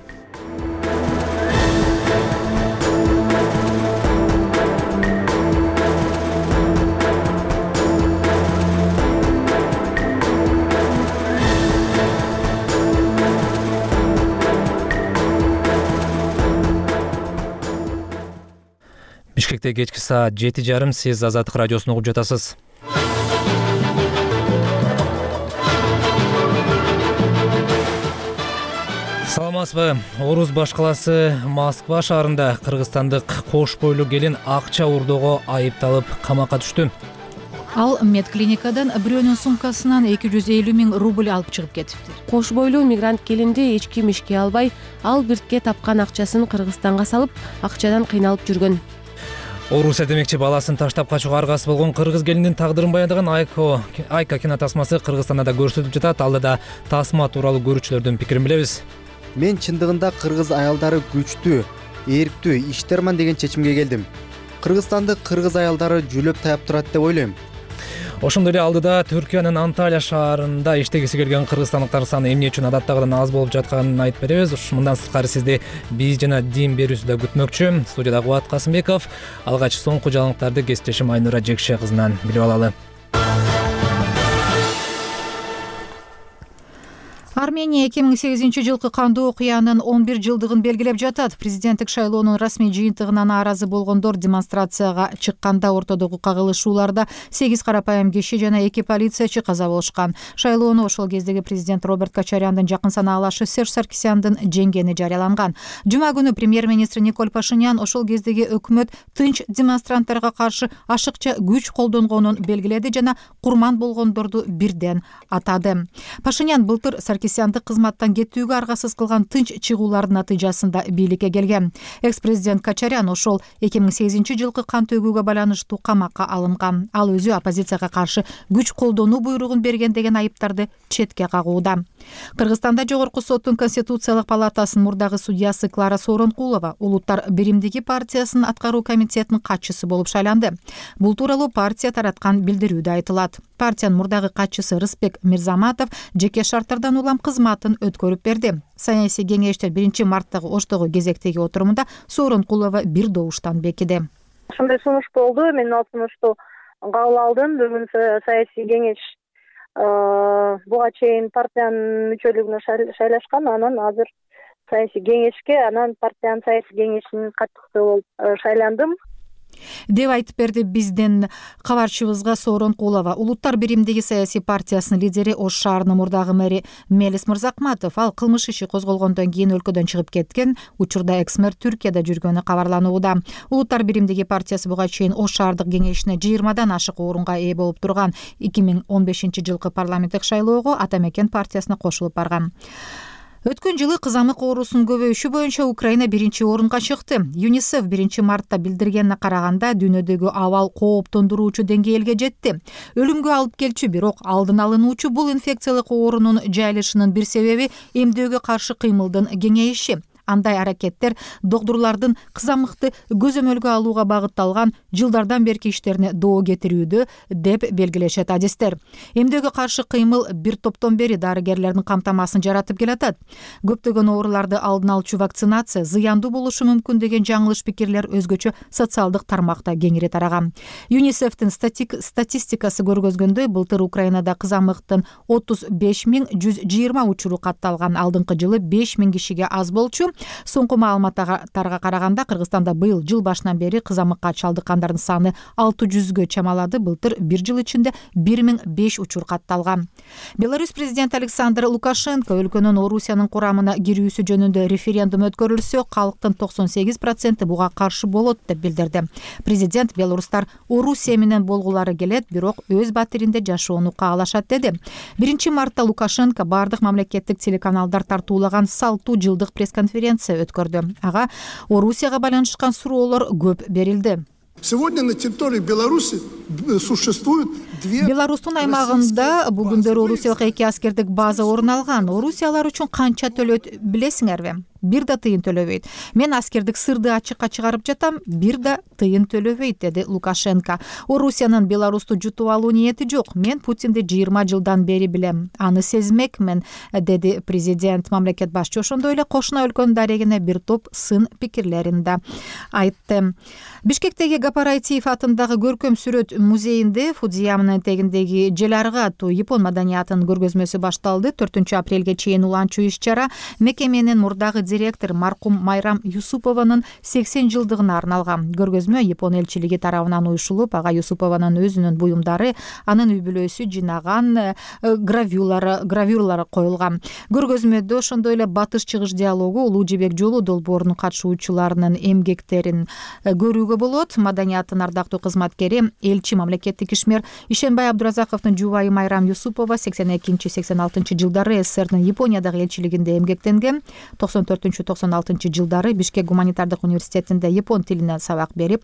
Бишкекте кечки саат 7:30, сиз Азаттык радиосун угуп жатасыз. Саламатсызбы? Орус баш калаасы Москва шаарында кыргызстандык кош бойлуу келин акча урдоого айыпталып камакка түштү.
Ал медклиникадан бирөөнүн сумкасынан 250 000 рубль алып чыгып кетиптир.
Кош бойлуу мигрант келинди эч ким ишке албай, ал биртке тапкан акчасын Кыргызстанга салып, акчадан кыйналып жүргөн.
Орусия демекчи баласын таштап качууга аргасы болгон кыргыз келиндин тагдырын баяндаган Айка кинотасмасы Кыргызстанда да көрсөтүлүп жатат. Алда да тасма тууралуу көрүүчүлөрдүн пикирин билебиз.
Мен чындыгында кыргыз аялдары күчтүү, эрктүү, иштерман деген чечимге келдим. Кыргызстанды кыргыз аялдары жүлөп таяп турат деп ойлойм.
Ошондой эле алдыда Түркиянын Анталия шаарында иштегиси келген кыргызстандыктар саны эмне үчүн адаттагыдан аз болуп жатканын айтып беребиз. Мындан сырткары сизди биз жана Дим берүүсү да күтмөкчү. Студияда Кубат Касымбеков. Алгач соңку жаңылыктарды кесиптешим Айнура Жекше кызынан билип алалы.
Армения 2008-жылкы кандуу окуянын 11 жылдыгын белгилеп жатат. Президенттик шайлоонун расмий жыйынтыгына нааразы болгондор демонстрацияга чыкканда ортодогу кагылышууларда 8 карапайым киши жана 2 полициячы каза болушкан. Шайлоону ошол кездеги президент Роберт Качаряндын жакын санаалашы Серж Саркисяндын жеңгени жарыяланган. Жума күнү премьер-министр Николь Пашинян ошол кездеги өкмөт тынч демонстранттарга каршы ашыкча күч колдонгонун белгиледи жана курман болгондорду бирден атады. Пашинян былтыр Саркисянды кызматтан кетүүгө аргасыз кылган тынч чыгуулардын натыйжасында бийликке келген. Экс-президент Качарян ошол 2008-жылкы кан төгүүгө байланыштуу камакка алынган. Ал өзү оппозицияга каршы күч колдонуу буйругун берген деген айыптарды четке кагууда. Кыргызстанда Жогорку соттун Конституциялык палатасынын мурдагы судьясы Клара Сооронкулова Улуттар биримдиги партиясынын аткаруу комитетинин катчысы болуп шайланды. Бул тууралуу партия тараткан билдирүүдө айтылат. Партиянын мурдагы катчысы Рысбек Мирзаматов жеке шарттардан улам кызматын өткөрүп берди. Саясий кеңештер 1-марттагы Оштогу кезектеги отурумунда Сооронкулова бир добуштан бекиди.
Ошондой сунуш болду. Мен ал сунушту кабыл алдым. Бүгүн саясий кеңеш буга чейин партиянын мүчөлүгүнө шайлашкан, анан азыр саясий кеңешке, анан партиянын саясий кеңешинин катчысы болуп шайландым
деп айтып берди биздин кабарчыбызга Сооронкулова. Улуттар биримдиги саясий партиясынын лидери Ош шаарынын мурдагы мэри Мелис Мырзакматов ал кылмыш иши козголгондон кийин өлкөдөн чыгып кеткен. Учурда экс-мэр Түркияда жүргөнү кабарланууда. Улуттар биримдиги партиясы буга чейин Ош шаардык кеңешине 20 ашык орунга ээ болуп турган. 2015-жылкы парламенттик шайлоого Ата Мекен партиясына кошулуп барган. Өткөн жылы кызамык оорусунун көбөйүшү боюнча Украина 1-орунга чыкты. ЮНИСЕФ 1-мартта билдиргенине караганда дүйнөдөгү абал кооптондуруучу деңгээлге жетти. Өлүмгө алып келчү, бирок алдын алынуучу бул инфекциялык оорунун жайылышынын бир себеби эмдөөгө каршы кыймылдын кеңейиши. Андай аракеттер докторлордун кызамыкты көзөмөлгө алууга багытталган жылдардан берки иштерине доо кетирүүдө деп белгилешет адистер. Эмдөөгө каршы кыймыл бир топтон бери дарыгерлердин камтамасын жаратып келатат. Көптөгөн ооруларды алдын алчу вакцинация зыяндуу болушу мүмкүн деген жаңылыш пикирлер өзгөчө социалдык тармакта кеңири тараган. ЮНИСЕФтин статистикасы көргөзгөндөй, былтыр Украинада кызамыктын 35 120 учуру катталган. Алдыңкы жылы 5 000 кишиге аз болчу. Соңку маалыматтарга караганда Кыргызстанда быйыл жыл башынан бери кызамыкка чалдыккандардын саны 600гө чамалады. Былтыр бир жыл ичинде 1005 учур катталган. Беларусь президенти Александр Лукашенко өлкөнүн Орусиянын курамына кирүүсү жөнүндө референдум өткөрүлсө, калктын 98% буга каршы болот деп билдирди. Президент белорустар Орусия менен болгулары келет, бирок өз батиринде жашоону каалашат деди. 1 мартта Лукашенко бардык мамлекеттик телеканалдар тартуулаган салтуу жылдык пресс-конференция өткөрдү. Ага Орусияга байланышкан суроолор көп берилди.
Сегодня на территории Беларуси существует две...
Беларустун аймагында бүгүндөрү орусиялык 2 аскердик база орун алган. Орусиялар үчүн канча төлөйт билесиңерби? Бир да тыйын төлөбөйт. Мен аскердик сырды ачыкка чыгарып жатам, бир да тыйын төлөбөйт, деди Лукашенко. Орусиянын Беларусту жутуп алуу ниети жок. Мен Путинди 20 жылдан бери билем. Аны сезмекмин, деди президент. Мамлекет башчы ошондой эле кошуна өлкөнүн дарегине бир топ сын пикирлерин да айтты. Бишкектеги Гапарайтиев атындагы көркөм сүрөт музейинде Фудзияманын этегиндеги жел аргы аттуу япон маданиятынын көргөзмөсү башталды. 4 апрелге чейин уланчуу иш-чара мекеменин мурдагы директор маркум Майрам Юсупованын 80 жылдыгына арналган. Көргөзмө Япон элчилиги тарабынан уюшулуп, ага Юсупованын өзүнүн буюмдары, анын үй бүлөсү жинаган гравюралар коюлган. Көргөзмөдө ошондой эле батыш-чыгыш диалогу, Улуу Жебек жолу долбоорунун катышуучуларынын эмгектерин көрүүгө болот. Маданияттын ардактуу кызматкери, элчи мамлекеттик ишмер Ишенбай Абдуразаковдун жубайы Майрам Юсупова 82-86 жылдары СССРдин Япониядагы элчилигинде эмгектенген. 94-96 жылдары Бишкек гуманитардык университетинде япон тилинен сабак берип,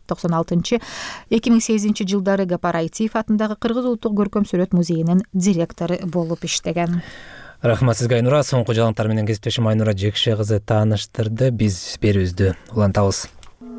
2008 жылдары Гапарайтиев атындагы Кыргыз улуттук көркөм сүрөт музейинин директору болуп иштеген.
Рахмат сизге, Айнура. Соңку жаңылыктар менен кесиптешим Айнура Жекше кызы тааныштырды. Биз берүүбүздү улантабыз.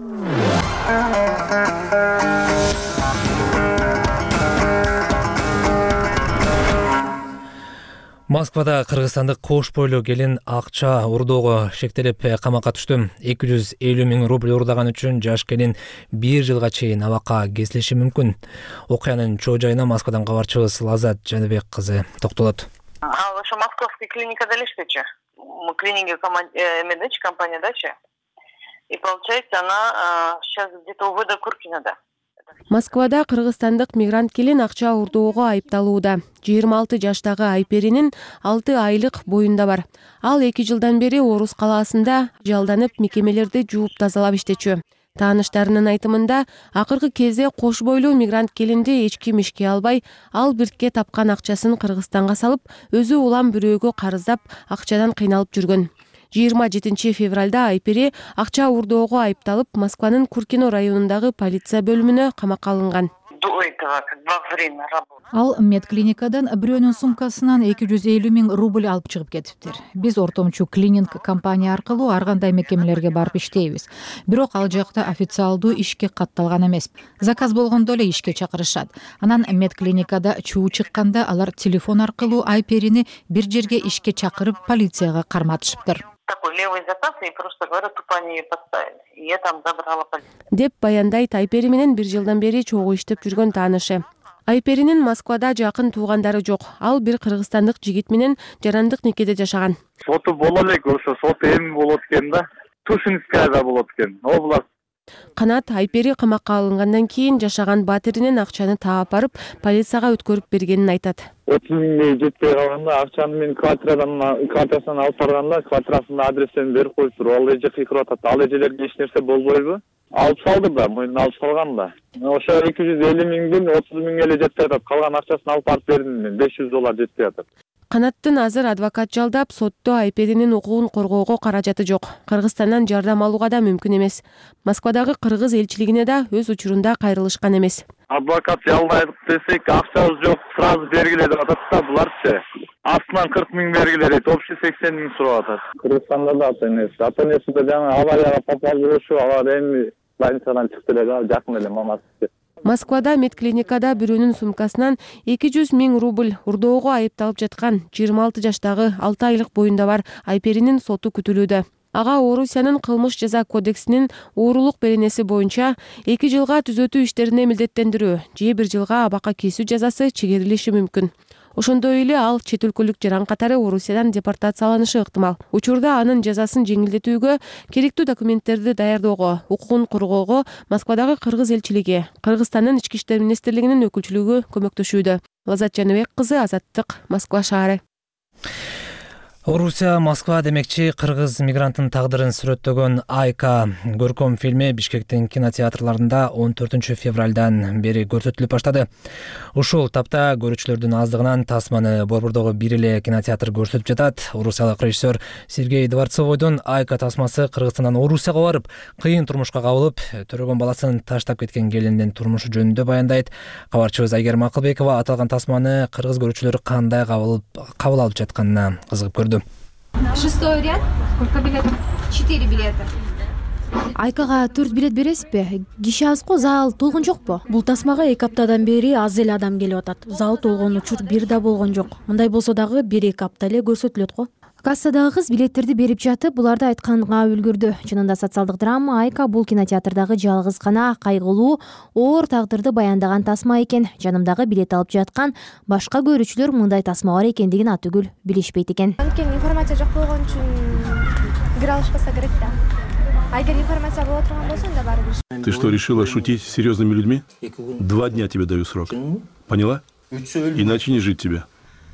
Москвада кыргызстандык кош бойлуу келин акча урдоого шектелип камакка түштү. 250 000 рубль урдаган үчүн жаш келин 1 жылга чейин абакка кесилиши мүмкүн. Окуянын чоо жайына Москвадан кабарчыбыз Лазат Жаныбек кызы токтолот.
Ал ошо московский клиникада элештечи. Клиника медич компаниядачы. И получается, она сейчас где-то УВД Куркинада.
Москвада кыргызстандык мигрант келин акча урдоого айыпталууда. 26 жаштагы Айперинин 6 айлык боюнда бар. Ал 2 жылдан бери Орус калаасында жалданып мекемелерди жууп тазалап иштечү. Тааныштарынын айтымында, акыркы кезде кош бойлуу мигрант келинди эч ким ишке албай, ал биртке тапкан акчасын Кыргызстанга салып, өзү улам бирөөгө карыздап, акчадан кыйналып жүргөн. 27 февралда Айпери акча урдоого айыпталып, Москванын Куркино районундагы полиция бөлүмүнө камакка алынган.
Ал медклиникадан бирөөнүн сумкасынан 250 000 рубль алып чыгып кетиптир. Биз ортомчу клининг компания аркылуу ар кандай мекемелерге барып иштейбиз. Бирок ал жакта официалдуу ишке катталган эмес. Заказ болгондо эле ишке чакырышат. Анан медклиникада чуу чыкканда алар телефон аркылуу Айперини бир жерге ишке чакырып полицияга карматышыптыр.
Такой левый заказ, и просто говорят, тупо они ее подставили. И я там забрала полицию.
Деп баяндайт Айпери менен 1 жылдан бери чогуу иштеп жүргөн таанышы. Айперинин Москвада жакын туугандары жок. Ал бир кыргызстандык жигит менен жарандык никеде жашаган.
Соту боло элек, ошо сот эми болот экен да. Тушинскаяда болот экен. Область.
Канат Айпери камакка алынгандан кийин жашаган батиринин акчаны таап барып, полицияга өткөрүп бергенин айтат.
30 000 жетпей калганда акчаны мен квартирасынан алып барганда, квартирасынын адресин берип коюптур. Ал эже кыйкырып атат. Ал эжелерге эч нерсе болбойбу? Алып салды да, мойнуна алып салган да. Ошо 250 000ден 30 000 эле жетпей атат. Калган акчасын алып барып бердим мен. $500 жетпей атат.
Канаттын азыр адвокат жалдап, сотто Айперинин укугун коргоого каражаты жок. Кыргызстандан жардам алууга да мүмкүн эмес. Москвадагы кыргыз элчилигине да өз учурунда кайрылышкан эмес.
Адвокат жалдайбыз десек, акчабыз жок, сразу бергиле деп атат да, буларчы. Астынан 40 000 бергиле дейт, общий 80 000 сурап атат. Кыргызстанда да ата-энеси да жаңы аварияга попал болушу, алар эми больницадан чыкты эле, жакын эле мамасы.
Москвада медклиникада бирөөнүн сумкасынан 200 000 рубль урдоого айыпталып жаткан 26 жаштагы 6 айлык боюнда бар Айперинин соту күтүлүүдө. Ага Орусиянын кылмыш жаза кодексинин уурулук беренеси боюнча 2 жылга түзөтүү иштерине милдеттендирүү же 1 жылга абакка кесүү жазасы чегерилиши мүмкүн. Ошондой эле ал чет өлкөлүк жаран катары Орусиядан депортацияланышы ыктымал. Учурда анын жазасын жеңилдетүүгө, керектүү документтерди даярдоого, укугун коргоого Москвадагы кыргыз элчилиги, Кыргызстандын ички иштер министрлигинин өкүлчүлүгү көмөктөшүүдө. Лазат Жаныбек кызы, Азаттык, Москва шаары.
Орусия Москва демекчи кыргыз мигранттын тагдырын сүрөттөгөн Айка көркөм фильми Бишкектин кинотеатрларында 14 февралдан бери көрсөтүлүп баштады. Ушул тапта көрүүчүлөрдүн аздыгынан тасманы Борбордогу бир эле кинотеатр көрсөтүп жатат. Орусиялык режиссер Сергей Дворцовойдун Айка тасмасы Кыргызстандан Орусияга барып, кыйын турмушка кабылып, төрөгөн баласын таштап кеткен келиндин турмушу жөнүндө баяндайт. Кабарчыбыз Айгерим Акылбекова аталган тасманы кыргыз көрүүчүлөр кандай кабыл алып жатканына кызыгып көрдү.
6-й ряд. Сколько билетов? 4 билета.
Айкага 4 билет бересизби? Киши азго, зал толгон жокпу? Бул тасмага 2 аптадан бери аз эле адам келип атат. Зал толгон учур бир да болгон жок. Мындай болсо дагы 1-2 апта эле көрсөтүлөт го. Кассадагы кыз билеттерди берип жатып, буларды айтканга үлгүрдү. Чынында социалдык драма Айка бул кинотеатрдагы жалгыз гана кайгылуу, оор тагдырды баяндаган тасма экен. Жанымдагы билет алып жаткан башка көрүүчүлөр мындай тасма бар экендигин атүгүл билишпейт экен.
Анткени информация жок болгон үчүн кире алышпаса керек да. Эгер информация боло турган болсо анда баары билишет.
Ты что, решила шутить с серьезными людьми? 2 дня тебе даю срок. Поняла? Иначе не жить тебе.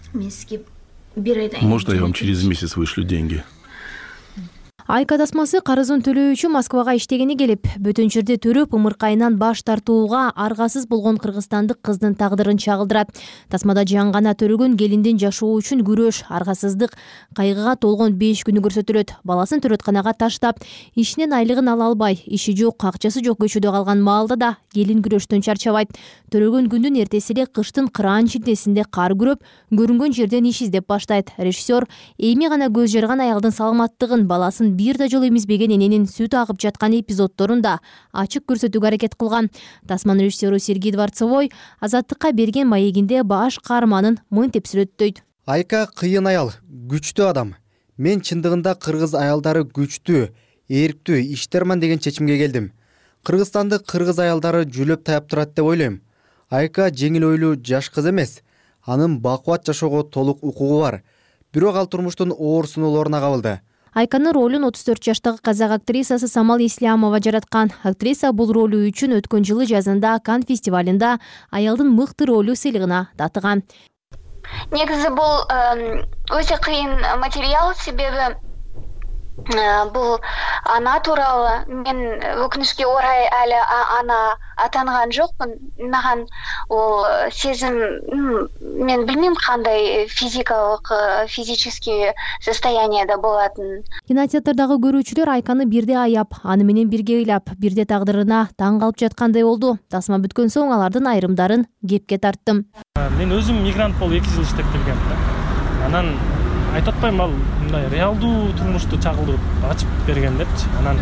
Можно я вам через месяц вышлю деньги?
Айка тасмасы карызын төлөө үчүн Москвага иштегени келип, бөтөнчөрдө төрөп, ымыркайынан баш тартууга аргасыз болгон кыргызстандык кыздын тагдырын чагылдырат. Тасмада жан гана төрөгөн келиндин жашоо үчүн күрөш, аргасыздык, кайгыга толгон 5 күнү көрсөтүлөт. Баласын төрөтканага таштап, ишинен айлыгын ала албай, иши жок, акчасы жок көчөдө калган маалда да келин күрөштөн чарчабайт. Төрөгөн күндүн эртеси эле кыштын кыраан чилтесинде кар күрөп, көрүнгөн жерден иш издеп баштайт. Режиссер эми гана көз жарган аялдын саламаттыгын, баласын бир да жолу эмизбеген эненин сүт агып жаткан эпизоддорун да ачык көрсөтүүгө аракет кылган. Тасманын режиссеру Сергей Дворцовой Азаттыкка берген маегинде баш каарманын мынтип сүрөттөйт.
Айка кыйын аял, күчтүү адам. Мен чындыгында кыргыз аялдары күчтүү, эрктүү иштерман деген чечимге келдим. Кыргызстанды кыргыз аялдары жүлөп таяп турат деп ойлойм. Айка жеңил ойлуу жаш кыз эмес. Анын бакубат жашоого толук укугу бар. Бирок ал турмуштун оор сыноолоруна кабылды.
Айканын ролун 34 жаштагы казак актрисасы Самал Ислямова жараткан. Актриса бул ролу үчүн өткөн жылы жазында Кан фестивалында аялдын мыкты ролу сыйлыгына татыган.
Негизи бул өтө кыйын материал, себеби бул ана тууралуу. Мен өкүнүчкө орай әлі ана атанган жокмун. Маған ол сезим, мен билмейм кандай физический состоянияда болатын.
Кинотеатрдагы көрүүчүлөр Айканы бирде аяп, аны менен бирге ыйлап, бирде тагдырына таң калып жаткандай болду. Тасма бүткөн соң алардын айрымдарын кепке тарттым.
Мен өзүм мигрант болуп 2 жыл иштеп келгем да. Анан айтып атпайм, ал мындай реалдуу турмушту чагылдырып ачып берген депчи. Анан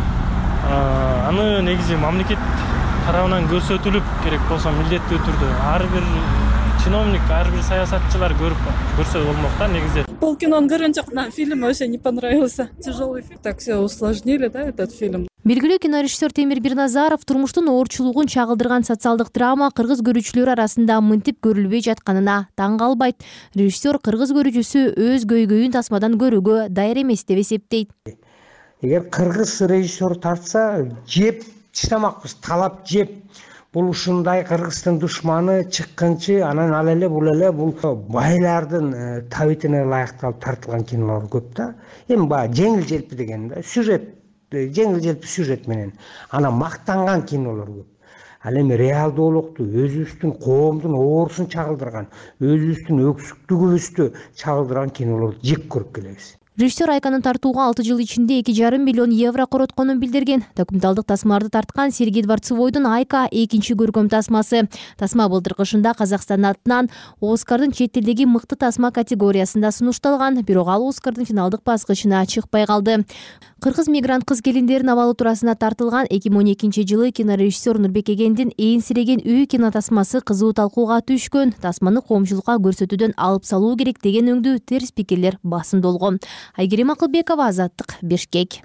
аны негизи мамлекет тарабынан көрсөтүлүп керек болсо милдеттүү түрдө ар бир чиновник, ар бир саясатчылар көрсө болмок да негизи.
Полкинон көргөн жок, фильм вообще не понравился. Тяжелый фильм. Так все усложнили, да, этот фильм.
Белгилүү кинорежиссер Темир Бирназаров турмуштун оорчулугун чагылдырган социалдык драма кыргыз көрүүчүлөр арасында мынтип көрүлбөй жатканына таң калбайт. Режиссер кыргыз көрүүчүсү өз көйгөйүн тасмадан көрүүгө даяр эмес деп эсептейт.
Эгер кыргыз режиссер тартса, жеп таштамакпыз, талап жеп. Бул ушундай Кыргыздын душманы чыккынчы, анан ал эле бул байлардын табитине ылайыкталып тартылган кинолор көп да. Эми баягы жеңил желпи деген да, жеңил желпи сюжет менен анан мактанган кинолор көп. Ал эми реалдуулукту, өзүбүздүн коомдун оорусун чагылдырган, өзүбүздүн өксүктүгүбүздү чагылдырган кинолорду жек көрүп келебиз.
Режиссер Айканын тартууга 6 жыл ичинде 2,5 миллион евро коротконун билдирген. Документалдык тасмаларды тарткан Сергей Дворцовойдун Айка экинчи көркөм тасмасы. Тасма былтыр кышында Казакстан атынан Оскардын чет элдеги мыкты тасма категориясында сунушталган, бирок ал Оскардын финалдык баскычына чыкпай калды. Кыргыз мигрант кыз келиндерин абалы туурасында тартылган 2012 жылы кинорежиссер Нурбек Эгендин эйинсиреген үй кинотасмасы кызуу талкууга түшкөн. Тасманы коомчулукка көрсөтүүдөн алып салуу керек деген өңдүү терс пикирлер басымдолгон. Айгерим Акылбекова, Азаттык, Бишкек.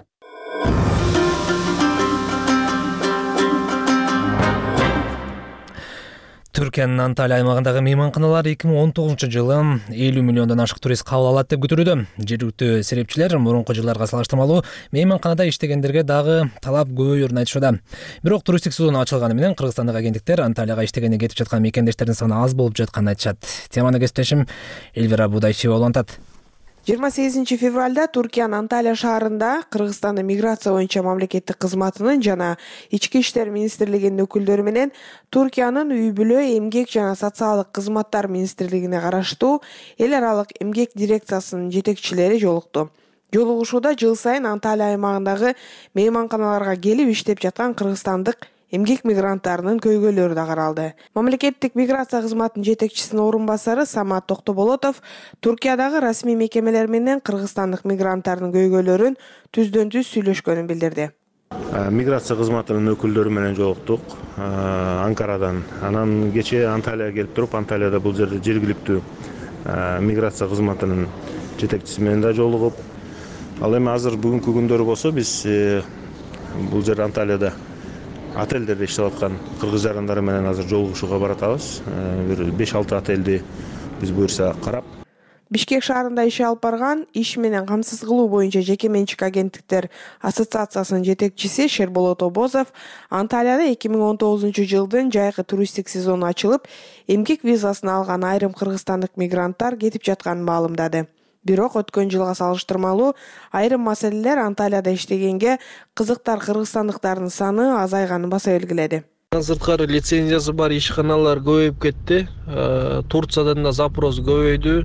Туркиянын Анталия аймагындагы мейманканалар 2019 жылы 50 миллиондон ашык турист кабыл алат деп күтүлүүдө. Жергиликтүү серепчилер мурунку жылдарга салыштырмалуу мейманканада иштегендерге дагы талап көбөйөрүн айтышууда. Бирок туристтик сезон ачылганы менен кыргызстандык агенттиктер Анталияга иштегенге кетип жаткан мекендештердин саны аз болуп жатканын айтышат. Теманы кесиптешим Эльвира Будайчиева улантат.
28 февралда Туркиянын Анталия шаарында Кыргызстандын миграция боюнча мамлекеттик кызматынын жана Ички иштер министрлигинин өкүлдөрү менен Туркиянын үй-бүлө, эмгек жана социалдык кызматтар министрлигине караштуу эл аралык эмгек дирекциясынын жетекчилери жолукту. Жолугушууда жыл сайын Анталия аймагындагы мейманканаларга келип иштеп жаткан кыргызстандык эмгек мигранттарынын көйгөйлөрү да каралды. Мамлекеттик миграция кызматынын жетекчисинин орун басары Самат Токтоболотов Туркиядагы расмий мекемелер менен кыргызстандык мигранттардын көйгөйлөрүн түздөн-түз сүйлөшкөнүн билдирди.
Миграция кызматынын өкүлдөрү менен жолуктук Анкарадан. Анан кечээ Анталияга келип туруп, Анталияда бул жерде жергиликтүү миграция кызматынын жетекчиси менен да жолугуп, ал эми азыр бүгүнкү күндөрү болсо биз бул жерде Анталияда отельдерде иштеп аткан кыргыз жарандары менен азыр жолугушууга баратабыз. Бир 5-6 отельди биз буюрса карап.
Бишкек шаарында иш алып барган иш менен камсыз кылуу боюнча жеке менчик агенттиктер ассоциациясынын жетекчиси Шерболот Обозов Анталияда 2019 жылдын жайкы туристтик сезону ачылып, эмгек визасын алган айрым кыргызстандык мигранттар кетип жатканын маалымдады. Бирок өткөн жылга салыштырмалуу айрым маселелер Анталияда иштегенге кызыктар кыргызстандыктардын саны азайганын баса белгиледи.
Сырткары лицензиясы бар ишканалар көбөйүп кетти. Турциядан да запрос көбөйдү.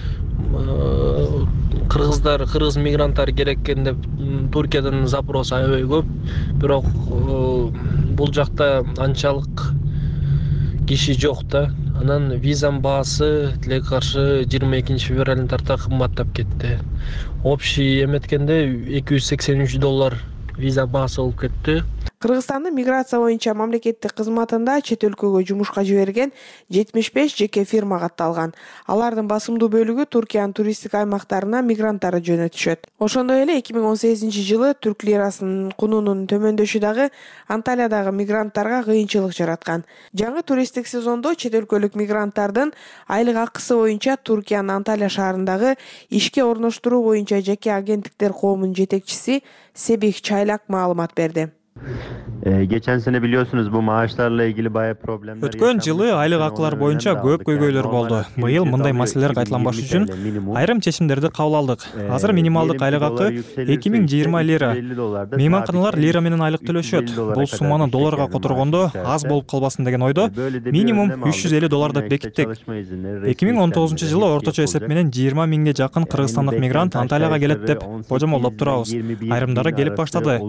Кыргыз мигранттар керек экен деп Туркиядан запрос аябай көп. Бирок бул жакта анчалык киши жок да. Анан визанын баасы тилекке каршы 22 февралдын тарта кымбаттап кетти. Общий эметкенде $283 виза баасы болуп кетти.
Кыргызстандын миграция боюнча мамлекеттик кызматында чет өлкөгө жумушка жиберген 75 жеке фирма катталган. Алардын басымдуу бөлүгү Туркиянын туристтик аймактарына мигранттарды жөнөтүшөт. Ошондой эле 2018 жылы түрк лирасынын кунунун төмөндөшү дагы Анталиядагы мигранттарга кыйынчылык жараткан. Жаңы туристтик сезондо чет өлкөлүк мигранттардын айлык акысы боюнча Туркиянын Анталия шаарындагы ишке орноштуруу боюнча жеке агенттиктер коомунун жетекчиси Себих Чайлак маалымат берди.
Geçen sene biliyorsunuz bu maaşlarla ilgili bayağı problemler.
Өткөн жылы айлык акылар боюнча көп көйгөйлөр болду. Быйыл мындай маселелер кайталанбаш үчүн айрым чечимдерди кабыл алдык. Азыр минималдык айлык акы 2020 лира. Мейманканалар лира менен айлык төлөшөт. Бул сумманы долларга которгондо аз болуп калбасын деген ойдо минимум $350 деп бекиттик. 2019 жылы орточо эсеп менен 20 миңге жакын кыргызстандык мигрант Анталияга келет деп божомолдоп турабыз. Айрымдары келип баштады.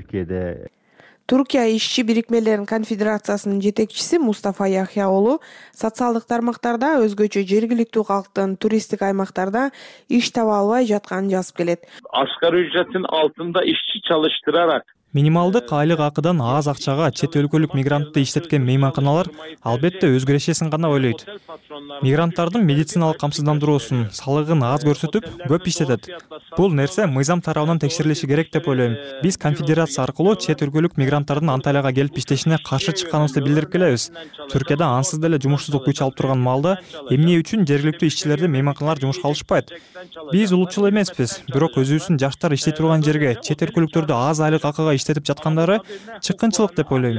Туркия ишчи бирикмелеринин конфедерациясынын жетекчиси Мустафа Яхьяолу социалдык тармактарда өзгөчө жергиликтүү калктын туристтик аймактарда иш таба албай жатканын жазып келет.
Asgari ücretin altında işçi çalıştırarak
Минималдык айлык акыдан аз акчага чет өлкөлүк мигрантты иштеткен мейманканалар албетте өз кирешесин гана ойлойт. Мигранттардын медициналык камсыздандыруусун, салыгын аз көрсөтүп, көп иштетет. Бул нерсе мыйзам тарабынан текшерилиши керек деп ойлойм. Биз конфедерация аркылуу чет өлкөлүк мигранттардын Анталияга келип иштешине каршы чыкканыбызды билдирип келебиз. Түркияда ансыз деле жумушсуздук күч алып турган маалда эмне үчүн жергиликтүү ишчилерди мейманканалар жумушка алышпайт? Биз улутчул эмеспиз, бирок өзүбүздүн жаштар иштей турган жерге чет өлкөлүктөрдү аз айлык акыга иштетип жаткандары чыккынчылык деп ойлойм.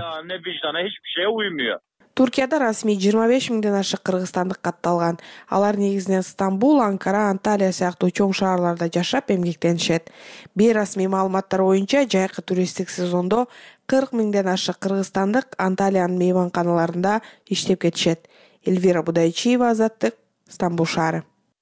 Туркияда расмий 25 миңден ашык кыргызстандык катталган. Алар негизинен Стамбул, Анкара, Анталия сыяктуу чоң шаарларда жашап эмгектенишет. Бейрасмий маалыматтар боюнча жайкы туристтик сезондо 40 миңден ашык кыргызстандык Анталиянын мейманканаларында иштеп кетишет. Эльвира Будайчиева, Азаттык, Стамбул шаары.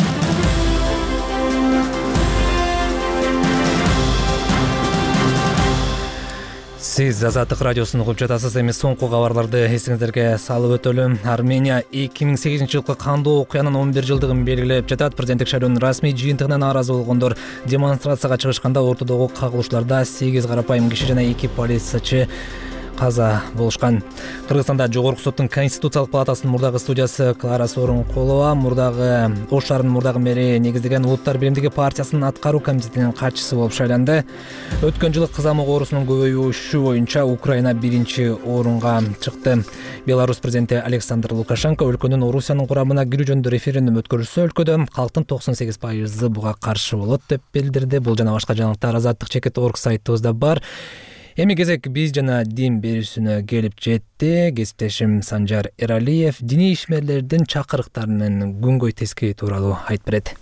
Сиз Азаттык радиосун угуп жатасыз. Эми соңку кабарларды эсиңиздерге салып өтөлүм. Армения 2008 жылкы кандуу окуянын 11 жылдыгын белгилеп жатат. Президенттик шайлоонун расмий жыйынтыгына нааразы болгондор демонстрацияга чыгышканда ортодогу кагылышууларда 8 карапайым киши жана 2 полициячы каза болушкан. Кыргызстанда Жогорку соттун Конституциялык палатасынын мурдагы судьясы Клара Сооронкулова Ош шаарынын мурдагы мэри негиздеген Улуттар биримдиги партиясынын аткаруу комитетинин катчысы болуп шайланды. Өткөн жылы кызамык оорусунун көбөйүшү боюнча Украина биринчи орунга чыкты. Беларусь президенти Александр Лукашенко өлкөнүн Орусиянын курамына кирүү жөнүндө референдум өткөрүлсө, өлкөдө калктын 98% буга каршы болот деп билдирди. Бул жана башка жаңылыктар Азаттык.org сайтыбызда бар. Эми кезек биз жана дин берүүсүнө келип жетти. Кесиптешим Санжар Эралиев диний ишмерлердин чакырыктарынын күнгөй тескери тууралуу айтып берет.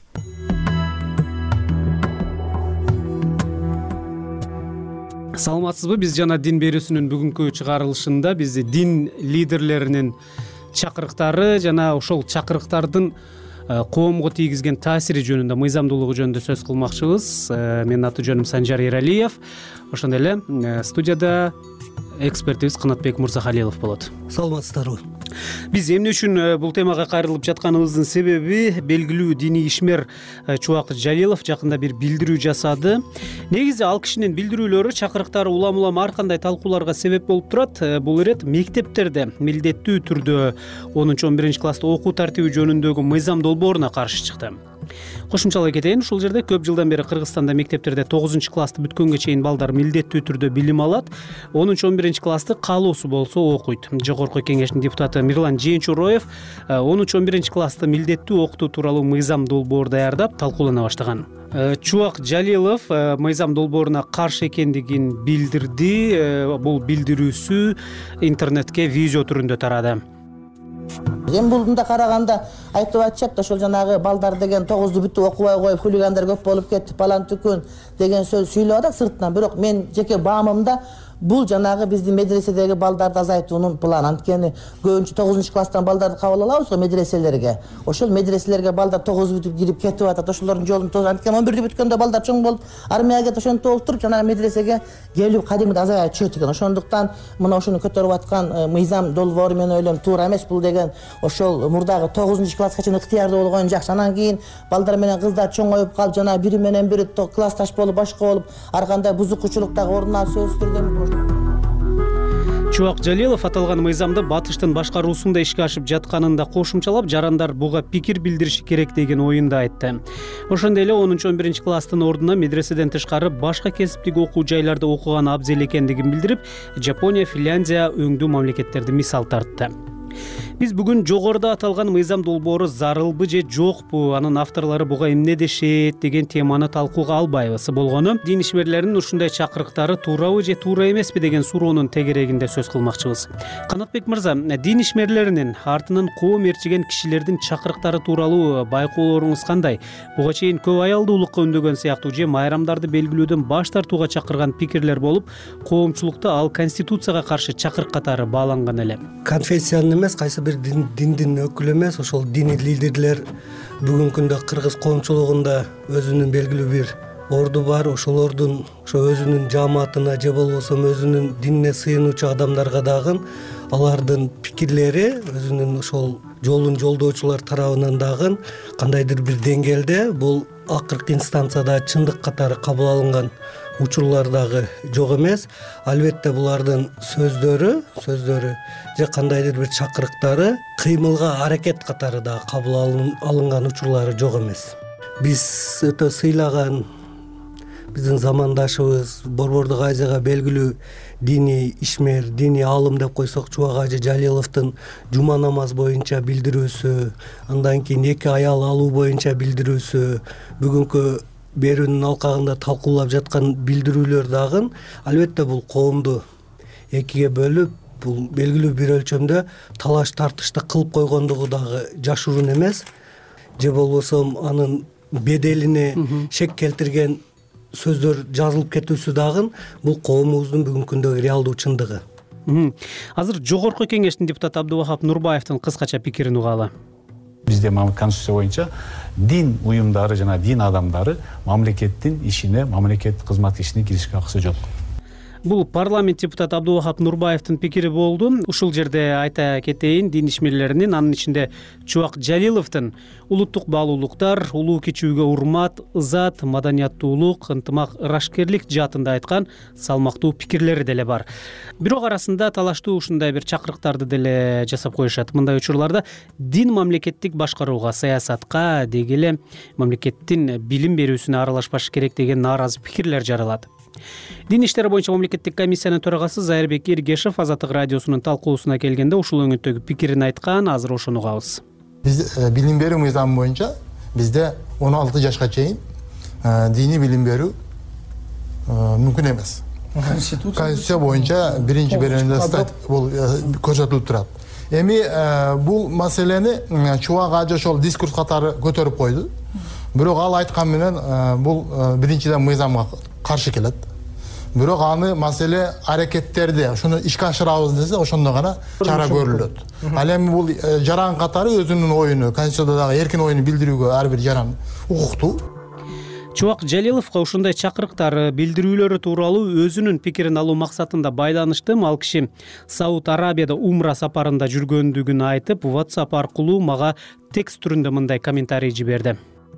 Саламатсызбы? Биз жана дин берүүсүнүн бүгүнкү чыгарылышында биз дин лидерлеринин чакырыктары жана ошол чакырыктардын коомго тийгизген таасири жөнүндө, мыйзамдуулугу жөнүндө сөз кылмакчыбыз. Менин аты жөнүм Санжар Эралиев. Ошондой эле студияда экспертибиз Канатбек Мырзахалилов болот.
Саламатсыздарбы?
Биз эмне үчүн бул темага кайрылып жатканыбыздын себеби белгилүү диний ишмер Чубак Жалилов жакында бир билдирүү жасады. Негизи ал кишинин билдирүүлөрү, чакырыктары улам ар кандай талкууларга себеп болуп турат. Бул ирет мектептерде милдеттүү түрдө 10-11 класста окуу тартиби жөнүндөгү мыйзам долбооруна каршы чыкты. Кошумчалай кетейин, ушул жерде көп жылдан бери Кыргызстанда мектептерде 9-классты бүткөнгө чейин балдар милдеттүү түрдө билим алат. 10-11 классты каалоосу болсо окуйт. Жогорку кеңештин депутаты Мирлан Жээнчуроев 10-11 классты милдеттүү окутуу тууралуу мыйзам долбоор даярдап талкуулана баштаган. Чубак Жалилов мыйзам долбооруна каршы экендигин билдирди. Бул билдирүүсү интернетке видео түрүндө тарады.
Эми булда караганда айтып атышат, ошол жанагы балдар деген 9-ду бүтүп окубай коюп, хулигандар көп болуп кетти, паланты күн деген сөз сүйлөп атат сыртынан. Бирок мен жеке баамымда бул жанагы биздин медреседеги балдарды азайтуунун планы. Анткени көбүнчө 9-класстан балдарды кабыл алабыз го медреселерге. Ошол медреселерге балдар 9 бүтүп кирип кетип атат. Ошолордун жолун анткени 11 бүткөндө балдар чоң болуп, армияга кетип ошентип толтуруп, жанагы медресеге келип кадимде азая чыгат экен. Ошондуктан мына ошону көтөрүп аткан мыйзам долбоору мен ойлойм туура эмес. Бул деген ошол мурдагы 9-класска чейин ыктыярдуу болгон жакшы. Анан кийин балдар менен кыздар чоңоюп калып, жанагы бири менен бири классташ болуп, башка болуп, ар кандай бузукчулук дагы орун алып сөзсүз түрдө.
Чубак Жалилов аталган мыйзамды батыштын башкаруусунда ишке ашып жатканын да кошумчалап, жарандар буга пикир билдириши керек деген оюнда айтты. Ошондой эле 10-11 класстын ордуна медреседен тышкары башка кесиптик окуу жайларда окуган абзел экендигин билдирип, Жапония, Финляндия өңдүү мамлекеттерди мисал тартты. Биз бүгүн жогоруда аталган мыйзам долбоору зарылбы же жокпу, анын авторлору буга эмне дешет деген теманы талкууга албайбыз. Болгону дин ишмерлеринин ушундай чакырыктары туурабы же туура эмеспи деген суроонун тегерегинде сөз кылмакчыбыз. Канатбек мырза, дин ишмерлеринин артынан коом ээрчиген кишилердин чакырыктары тууралуу байкоолоруңуз кандай? Буга чейин көп аялдуулукка үндөгөн сыяктуу же майрамдарды белгилөөдөн баш тартууга чакырган пикирлер болуп, коомчулукта ал конституцияга каршы чакырык катары бааланган эле.
Конфессиянын эмес, кайсы бир диндин өкүлү эмес, ошол диний лидерлер бүгүнкү күндө кыргыз коомчулугунда өзүнүн белгилүү бир орду бар. Ошолордун өзүнүн жааматына же болбосо өзүнүн динине сыйынуучу адамдарга дагы алардын пикирлери өзүнүн ошол жолун жолдоочулар тарабынан дагы кандайдыр бир деңгээлде бул акыркы инстанцияда чындык катары кабыл алынган учурлар дагы жок эмес. Албетте булардын сөздөрү же кандайдыр бир чакырыктары кыймылга аракет катары да кабыл алынган учурлары жок эмес. Биз өтө сыйлаган биздин замандашыбыз Борбордук Азияга белгилүү диний ишмер, диний аалым деп койсок, Чубак Ажы Жалиловдун жума намаз боюнча билдирүүсү, андан кийин 2 аял алуу боюнча билдирүүсү, бүгүнкү берүүнүн алкагында талкуулап жаткан билдирүүлөр дагы албетте бул коомду экиге бөлүп, бул белгилүү бир өлчөмдө талаш тартышты кылып койгондугу дагы жашыруун эмес. Же болбосо анын беделине шек келтирген сөздөр жазылып кетүүсү дагы бул коомубуздун бүгүнкү күндөгү реалдуу чындыгы.
Азыр жогорку кеңештин депутаты Абдубахап Нурбаевдин кыскача пикирин угалы.
Бизде конституция боюнча дин уюмдары жана дин адамдары мамлекеттин ишине, мамлекеттик кызмат ишине киришке акысы жок.
Бул парламент депутаты Абдулвахап Нурбаевдин пикири болду. Ушул жерде айта кетейин, дин ишмерлеринин, анын ичинде Чубак Жалиловдун улуттук баалуулуктар, улуу кичүүгө урмат, ызат, маданияттуулук, ынтымак, ырашкерлик жаатында айткан салмактуу пикирлери деле бар. Бирок арасында талаштуу ушундай бир чакырыктарды деле жасап коюшат. Мындай учурларда дин мамлекеттик башкарууга, саясатка, деги эле мамлекеттин билим берүүсүнө аралашпаш керек деген нааразы пикирлер жаралат. Дин иштери боюнча мамлекеттик комиссиянын төрагасы Зайырбек Эргешев Азаттык радиосунун талкуусуна келгенде ушул өңүттөгү пикирин айткан. Азыр ошону угабыз.
Биз билим берүү мыйзамы боюнча бизде 16 жашка чейин диний билим берүү мүмкүн эмес. Конституция боюнча биринчи беренеде бул көрсөтүлүп турат. Эми бул маселени Чубак Ажы ошол дискурс катары көтөрүп койду. Бирок ал айткан менен бул биринчиден мыйзамга каршы келет. Бирок аны маселе аракеттерди ошону ишке ашырабыз десе, ошондо гана чара көрүлөт. Ал эми бул жаран катары өзүнүн оюну, конституциядагы эркин оюну билдирүүгө ар бир жаран укуктуу.
Чубак Жалиловго ушундай чакырыктар, билдирүүлөрү тууралуу өзүнүн пикирин алуу максатында байланыштым. Ал киши Сауд Арабияда умра сапарында жүргөндүгүн айтып, WhatsApp аркылуу мага текст түрүндө мындай комментарий жиберди.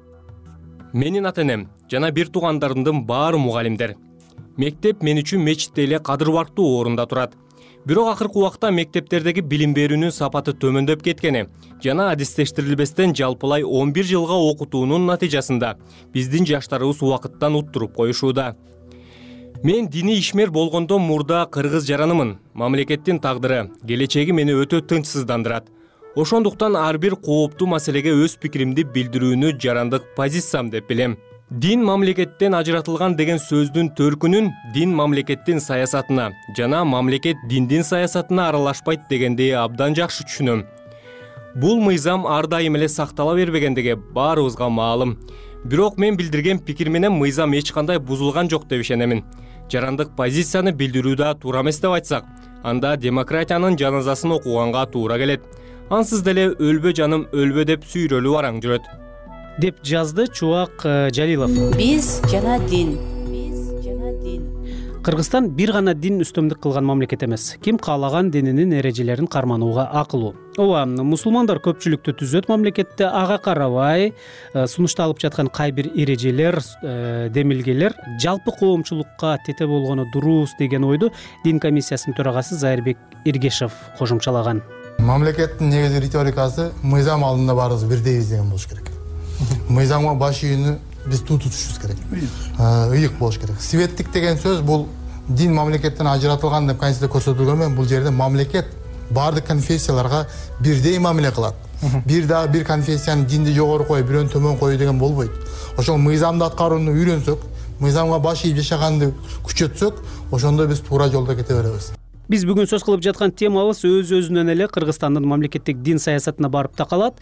Менин ата-энем жана бир туугандарымдын баары мугалимдер. Мектеп мен үчүн мечитте эле кадырбактуу орунда турат. Бирок акыркы убакта мектептердеги билим берүүнүн сапаты төмөндөп кеткени жана адистештирилбестен жалпылай 11 жылга окутуунун натыйжасында биздин жаштарыбыз убакыттан уттуруп коюшууда. Мен диний ишмер болгондон мурда кыргыз жаранымын. Мамлекеттин тагдыры, келечеги мени өтө тынчсыздандырат. Ошондуктан ар бир кооптуу маселеге өз пикиримди билдирүүнү жарандык позициям деп билем. Дин мамлекеттен ажыратылган деген сөздүн төркүнүн дин мамлекеттин саясатына жана мамлекет диндин саясатына аралашпайт дегенди абдан жакшы түшүнөм. Бул мыйзам ар дайым эле сактала бербегендиги баарыбызга маалым. Бирок мен билдирген пикир менен мыйзам эч кандай бузулган жок деп ишенемин. Жарандык позицияны билдирүүдө туура эмес деп айтсак, анда демократиянын жаназасын окуганга туура келет. Ансыз деле өлбө жаным өлбө деп сүйрөлүү араң жүрөт.
Деп жазды Чубак Жалилов.
Биз жана дин.
Кыргызстан бир гана дин үстөмдүк кылган мамлекет эмес. Ким каалаган дининин эрежелерин карманууга акылуу. Ооба, мусулмандар көпчүлүктү түзөт мамлекетте, ага карабай сунушталып жаткан кай бир эрежелер, демилгелер жалпы коомчулукка тете болгону дурус деген ойду дин комиссиясынын төрагасы Зайырбек Эргешев кошумчалаган.
Мамлекеттин негизги риторикасы мыйзам алдында баарыбыз бирдейбиз деген болуш керек. Мыйзамга баш ийүүнү биз тутушубуз керек. Ыйык болуш керек. Светтик деген сөз бул дин мамлекеттен ажыратылган деп конституцияда көрсөтүлгөнмен, бул жерде мамлекет баардык конфессияларга бирдей мамиле кылат. Бир конфессиянын динди жогору коюп, бирөөнү төмөн коюу деген болбойт. Ошол мыйзамды аткарууну үйрөнсөк, мыйзамга баш ийип жашаганды күчөтсөк, ошондо биз туура жолдо кете беребиз.
Биз бүгүн сөз кылып жаткан темабыз өз-өзүнөн эле Кыргызстандын мамлекеттик дин саясатына барып такалат.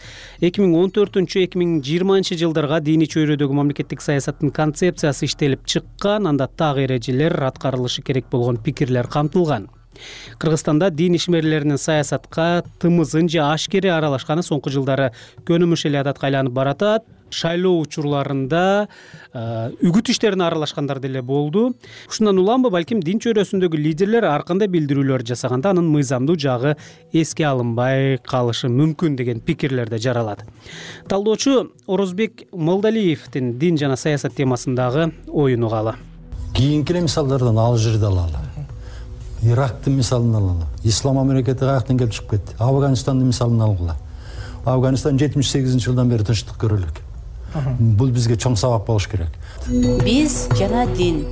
2014-2020 жылдарга дини чөйрөдөгү мамлекеттик саясаттын концепциясы иштелип чыккан, анда так эрежелер, аткарылышы керек болгон пикирлер камтылган. Кыргызстанда дин ишмерлеринин саясатка тымызын же ашкере аралашканы соңку жылдары көнүмүш эле адатка айланып баратат. Шайлоо учурларында үгүт иштерине аралашкандар деле болду. Ушундан уламбы, балким дин чөйрөсүндөгү лидерлер ар кандай билдирүүлөр жасаганда анын мыйзамдуу жагы эске алынбай калышы мүмкүн деген пикирлер да жаралат. Талдоочу Орозбек Молдалиевдин дин жана саясат темасындагы оюн угалы.
Кийинки мисалдардан Алжирди алалы. Ирактын мисалын алалы. Ислам мамлекети каяктан келип чыгып кетти. Афганистандын мисалын алгыла. Афганистан 78-жылдан бери тынчтык көрөлүк. Бул бизге чоң сабак болуш керек.
Биз жана дин.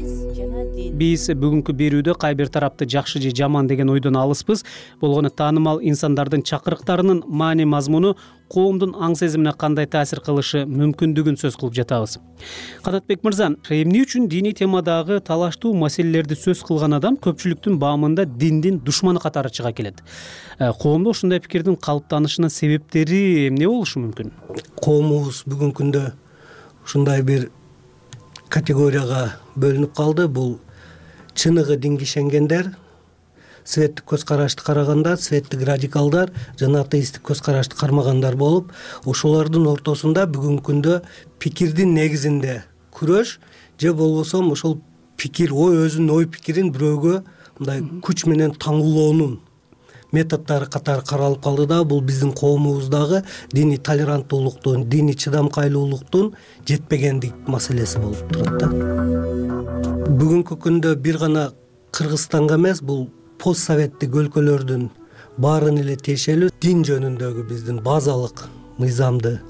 Биз бүгүнкү берүүдө кай бир тарапты жакшы же жаман деген ойдон алыспыз. Болгону таанымал инсандардын чакырыктарынын маани мазмуну коомдун аң сезимине кандай таасир кылышы мүмкүндүгүн сөз кылып жатабыз. Канатбек мырза, эмне үчүн диний темадагы талаштуу маселелерди сөз кылган адам көпчүлүктүн баамында диндин душманы катары чыга келет? Коомдо ушундай пикирдин калыптанышынын себептери эмне болушу мүмкүн?
Коомубуз бүгүнкү күндө ушундай бир категорияга бөлүнүп калды. Бул чыныгы динге ишенгендер, светтик көз карашты карагандар, светтик радикалдар жана атеисттик көз карашты кармагандар болуп, ошолордун ортосунда бүгүнкү күндө пикирдин негизинде күрөш же болбосо ошол пикир өзүнүн ой пикирин бирөөгө мындай күч менен таңгылоонун методдору катары каралып калды да бул биздин коомубуздагы диний толеранттуулуктун диний чыдамкайлуулуктун жетпегендик маселеси болуп турат да. Бүгүнкү күндө бир гана Кыргызстанга эмес бул постсоветтик өлкөлөрдүн баарын эле тиешелүү дин жөнүндөгү биздин базалык мыйзамды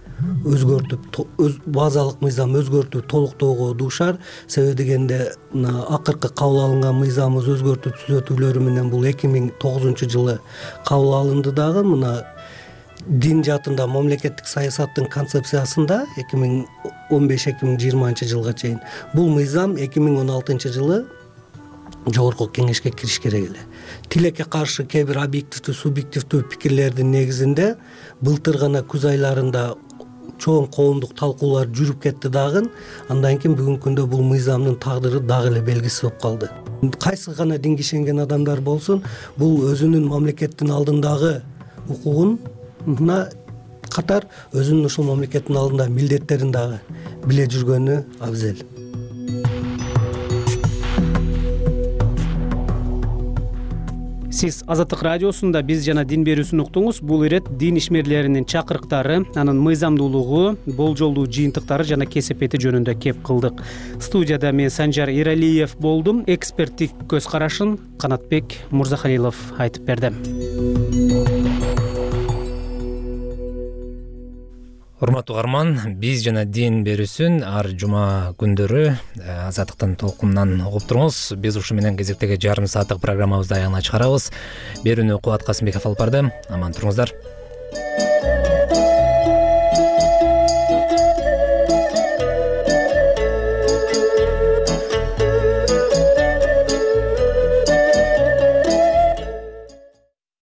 базалык мыйзам өзгөртүү толуктоого дуушар. Себеби дегенде акыркы кабыл алынган мыйзамыбыз өзгөртүү түзөтүүлөрү менен бул 2009 жылы кабыл алынды дагы. Мына дин жаатында мамлекеттик саясаттын концепциясында 2015-2020 жылга чейин бул мыйзам 2016 жылы жогорку кеңешке кириш керек эле. Тилекке каршы кээ бир объективдүү субъективдүү пикирлердин негизинде былтыр гана күз айларында чоң коомдук талкуулар жүрүп кетти дагы. Андан кийин бүгүнкү күндө бул мыйзамдын тагдыры дагы эле белгисиз болуп калды. Кайсы гана динге ишенген адамдар болсун, бул өзүнүн мамлекеттин алдындагы укугуна катар өзүнүн ушул мамлекеттин алдындагы милдеттерин дагы биле жүргөнү абзел.
Сиз Азаттык радиосунда биз жана дин берүүсүн уктуңуз. Бул ирет дин ишмерлеринин чакырыктары, анын мыйзамдуулугу, болжолдуу жыйынтыктары жана кесепети жөнүндө кеп кылдык. Студияда мен Санжар Иралиев болдум. Эксперттик көз карашын Канатбек Мурзахалилов айтып берди.
Урматтуу угарман, биз жана дин берүүсүн ар жума күндөрү Азаттыктын толкунунан угуп туруңуз. Биз ушу менен кезектеги жарым сааттык программабызды аягына чыгарабыз. Берүүнү Кубат Касымбеков алып барды. Аман туруңуздар.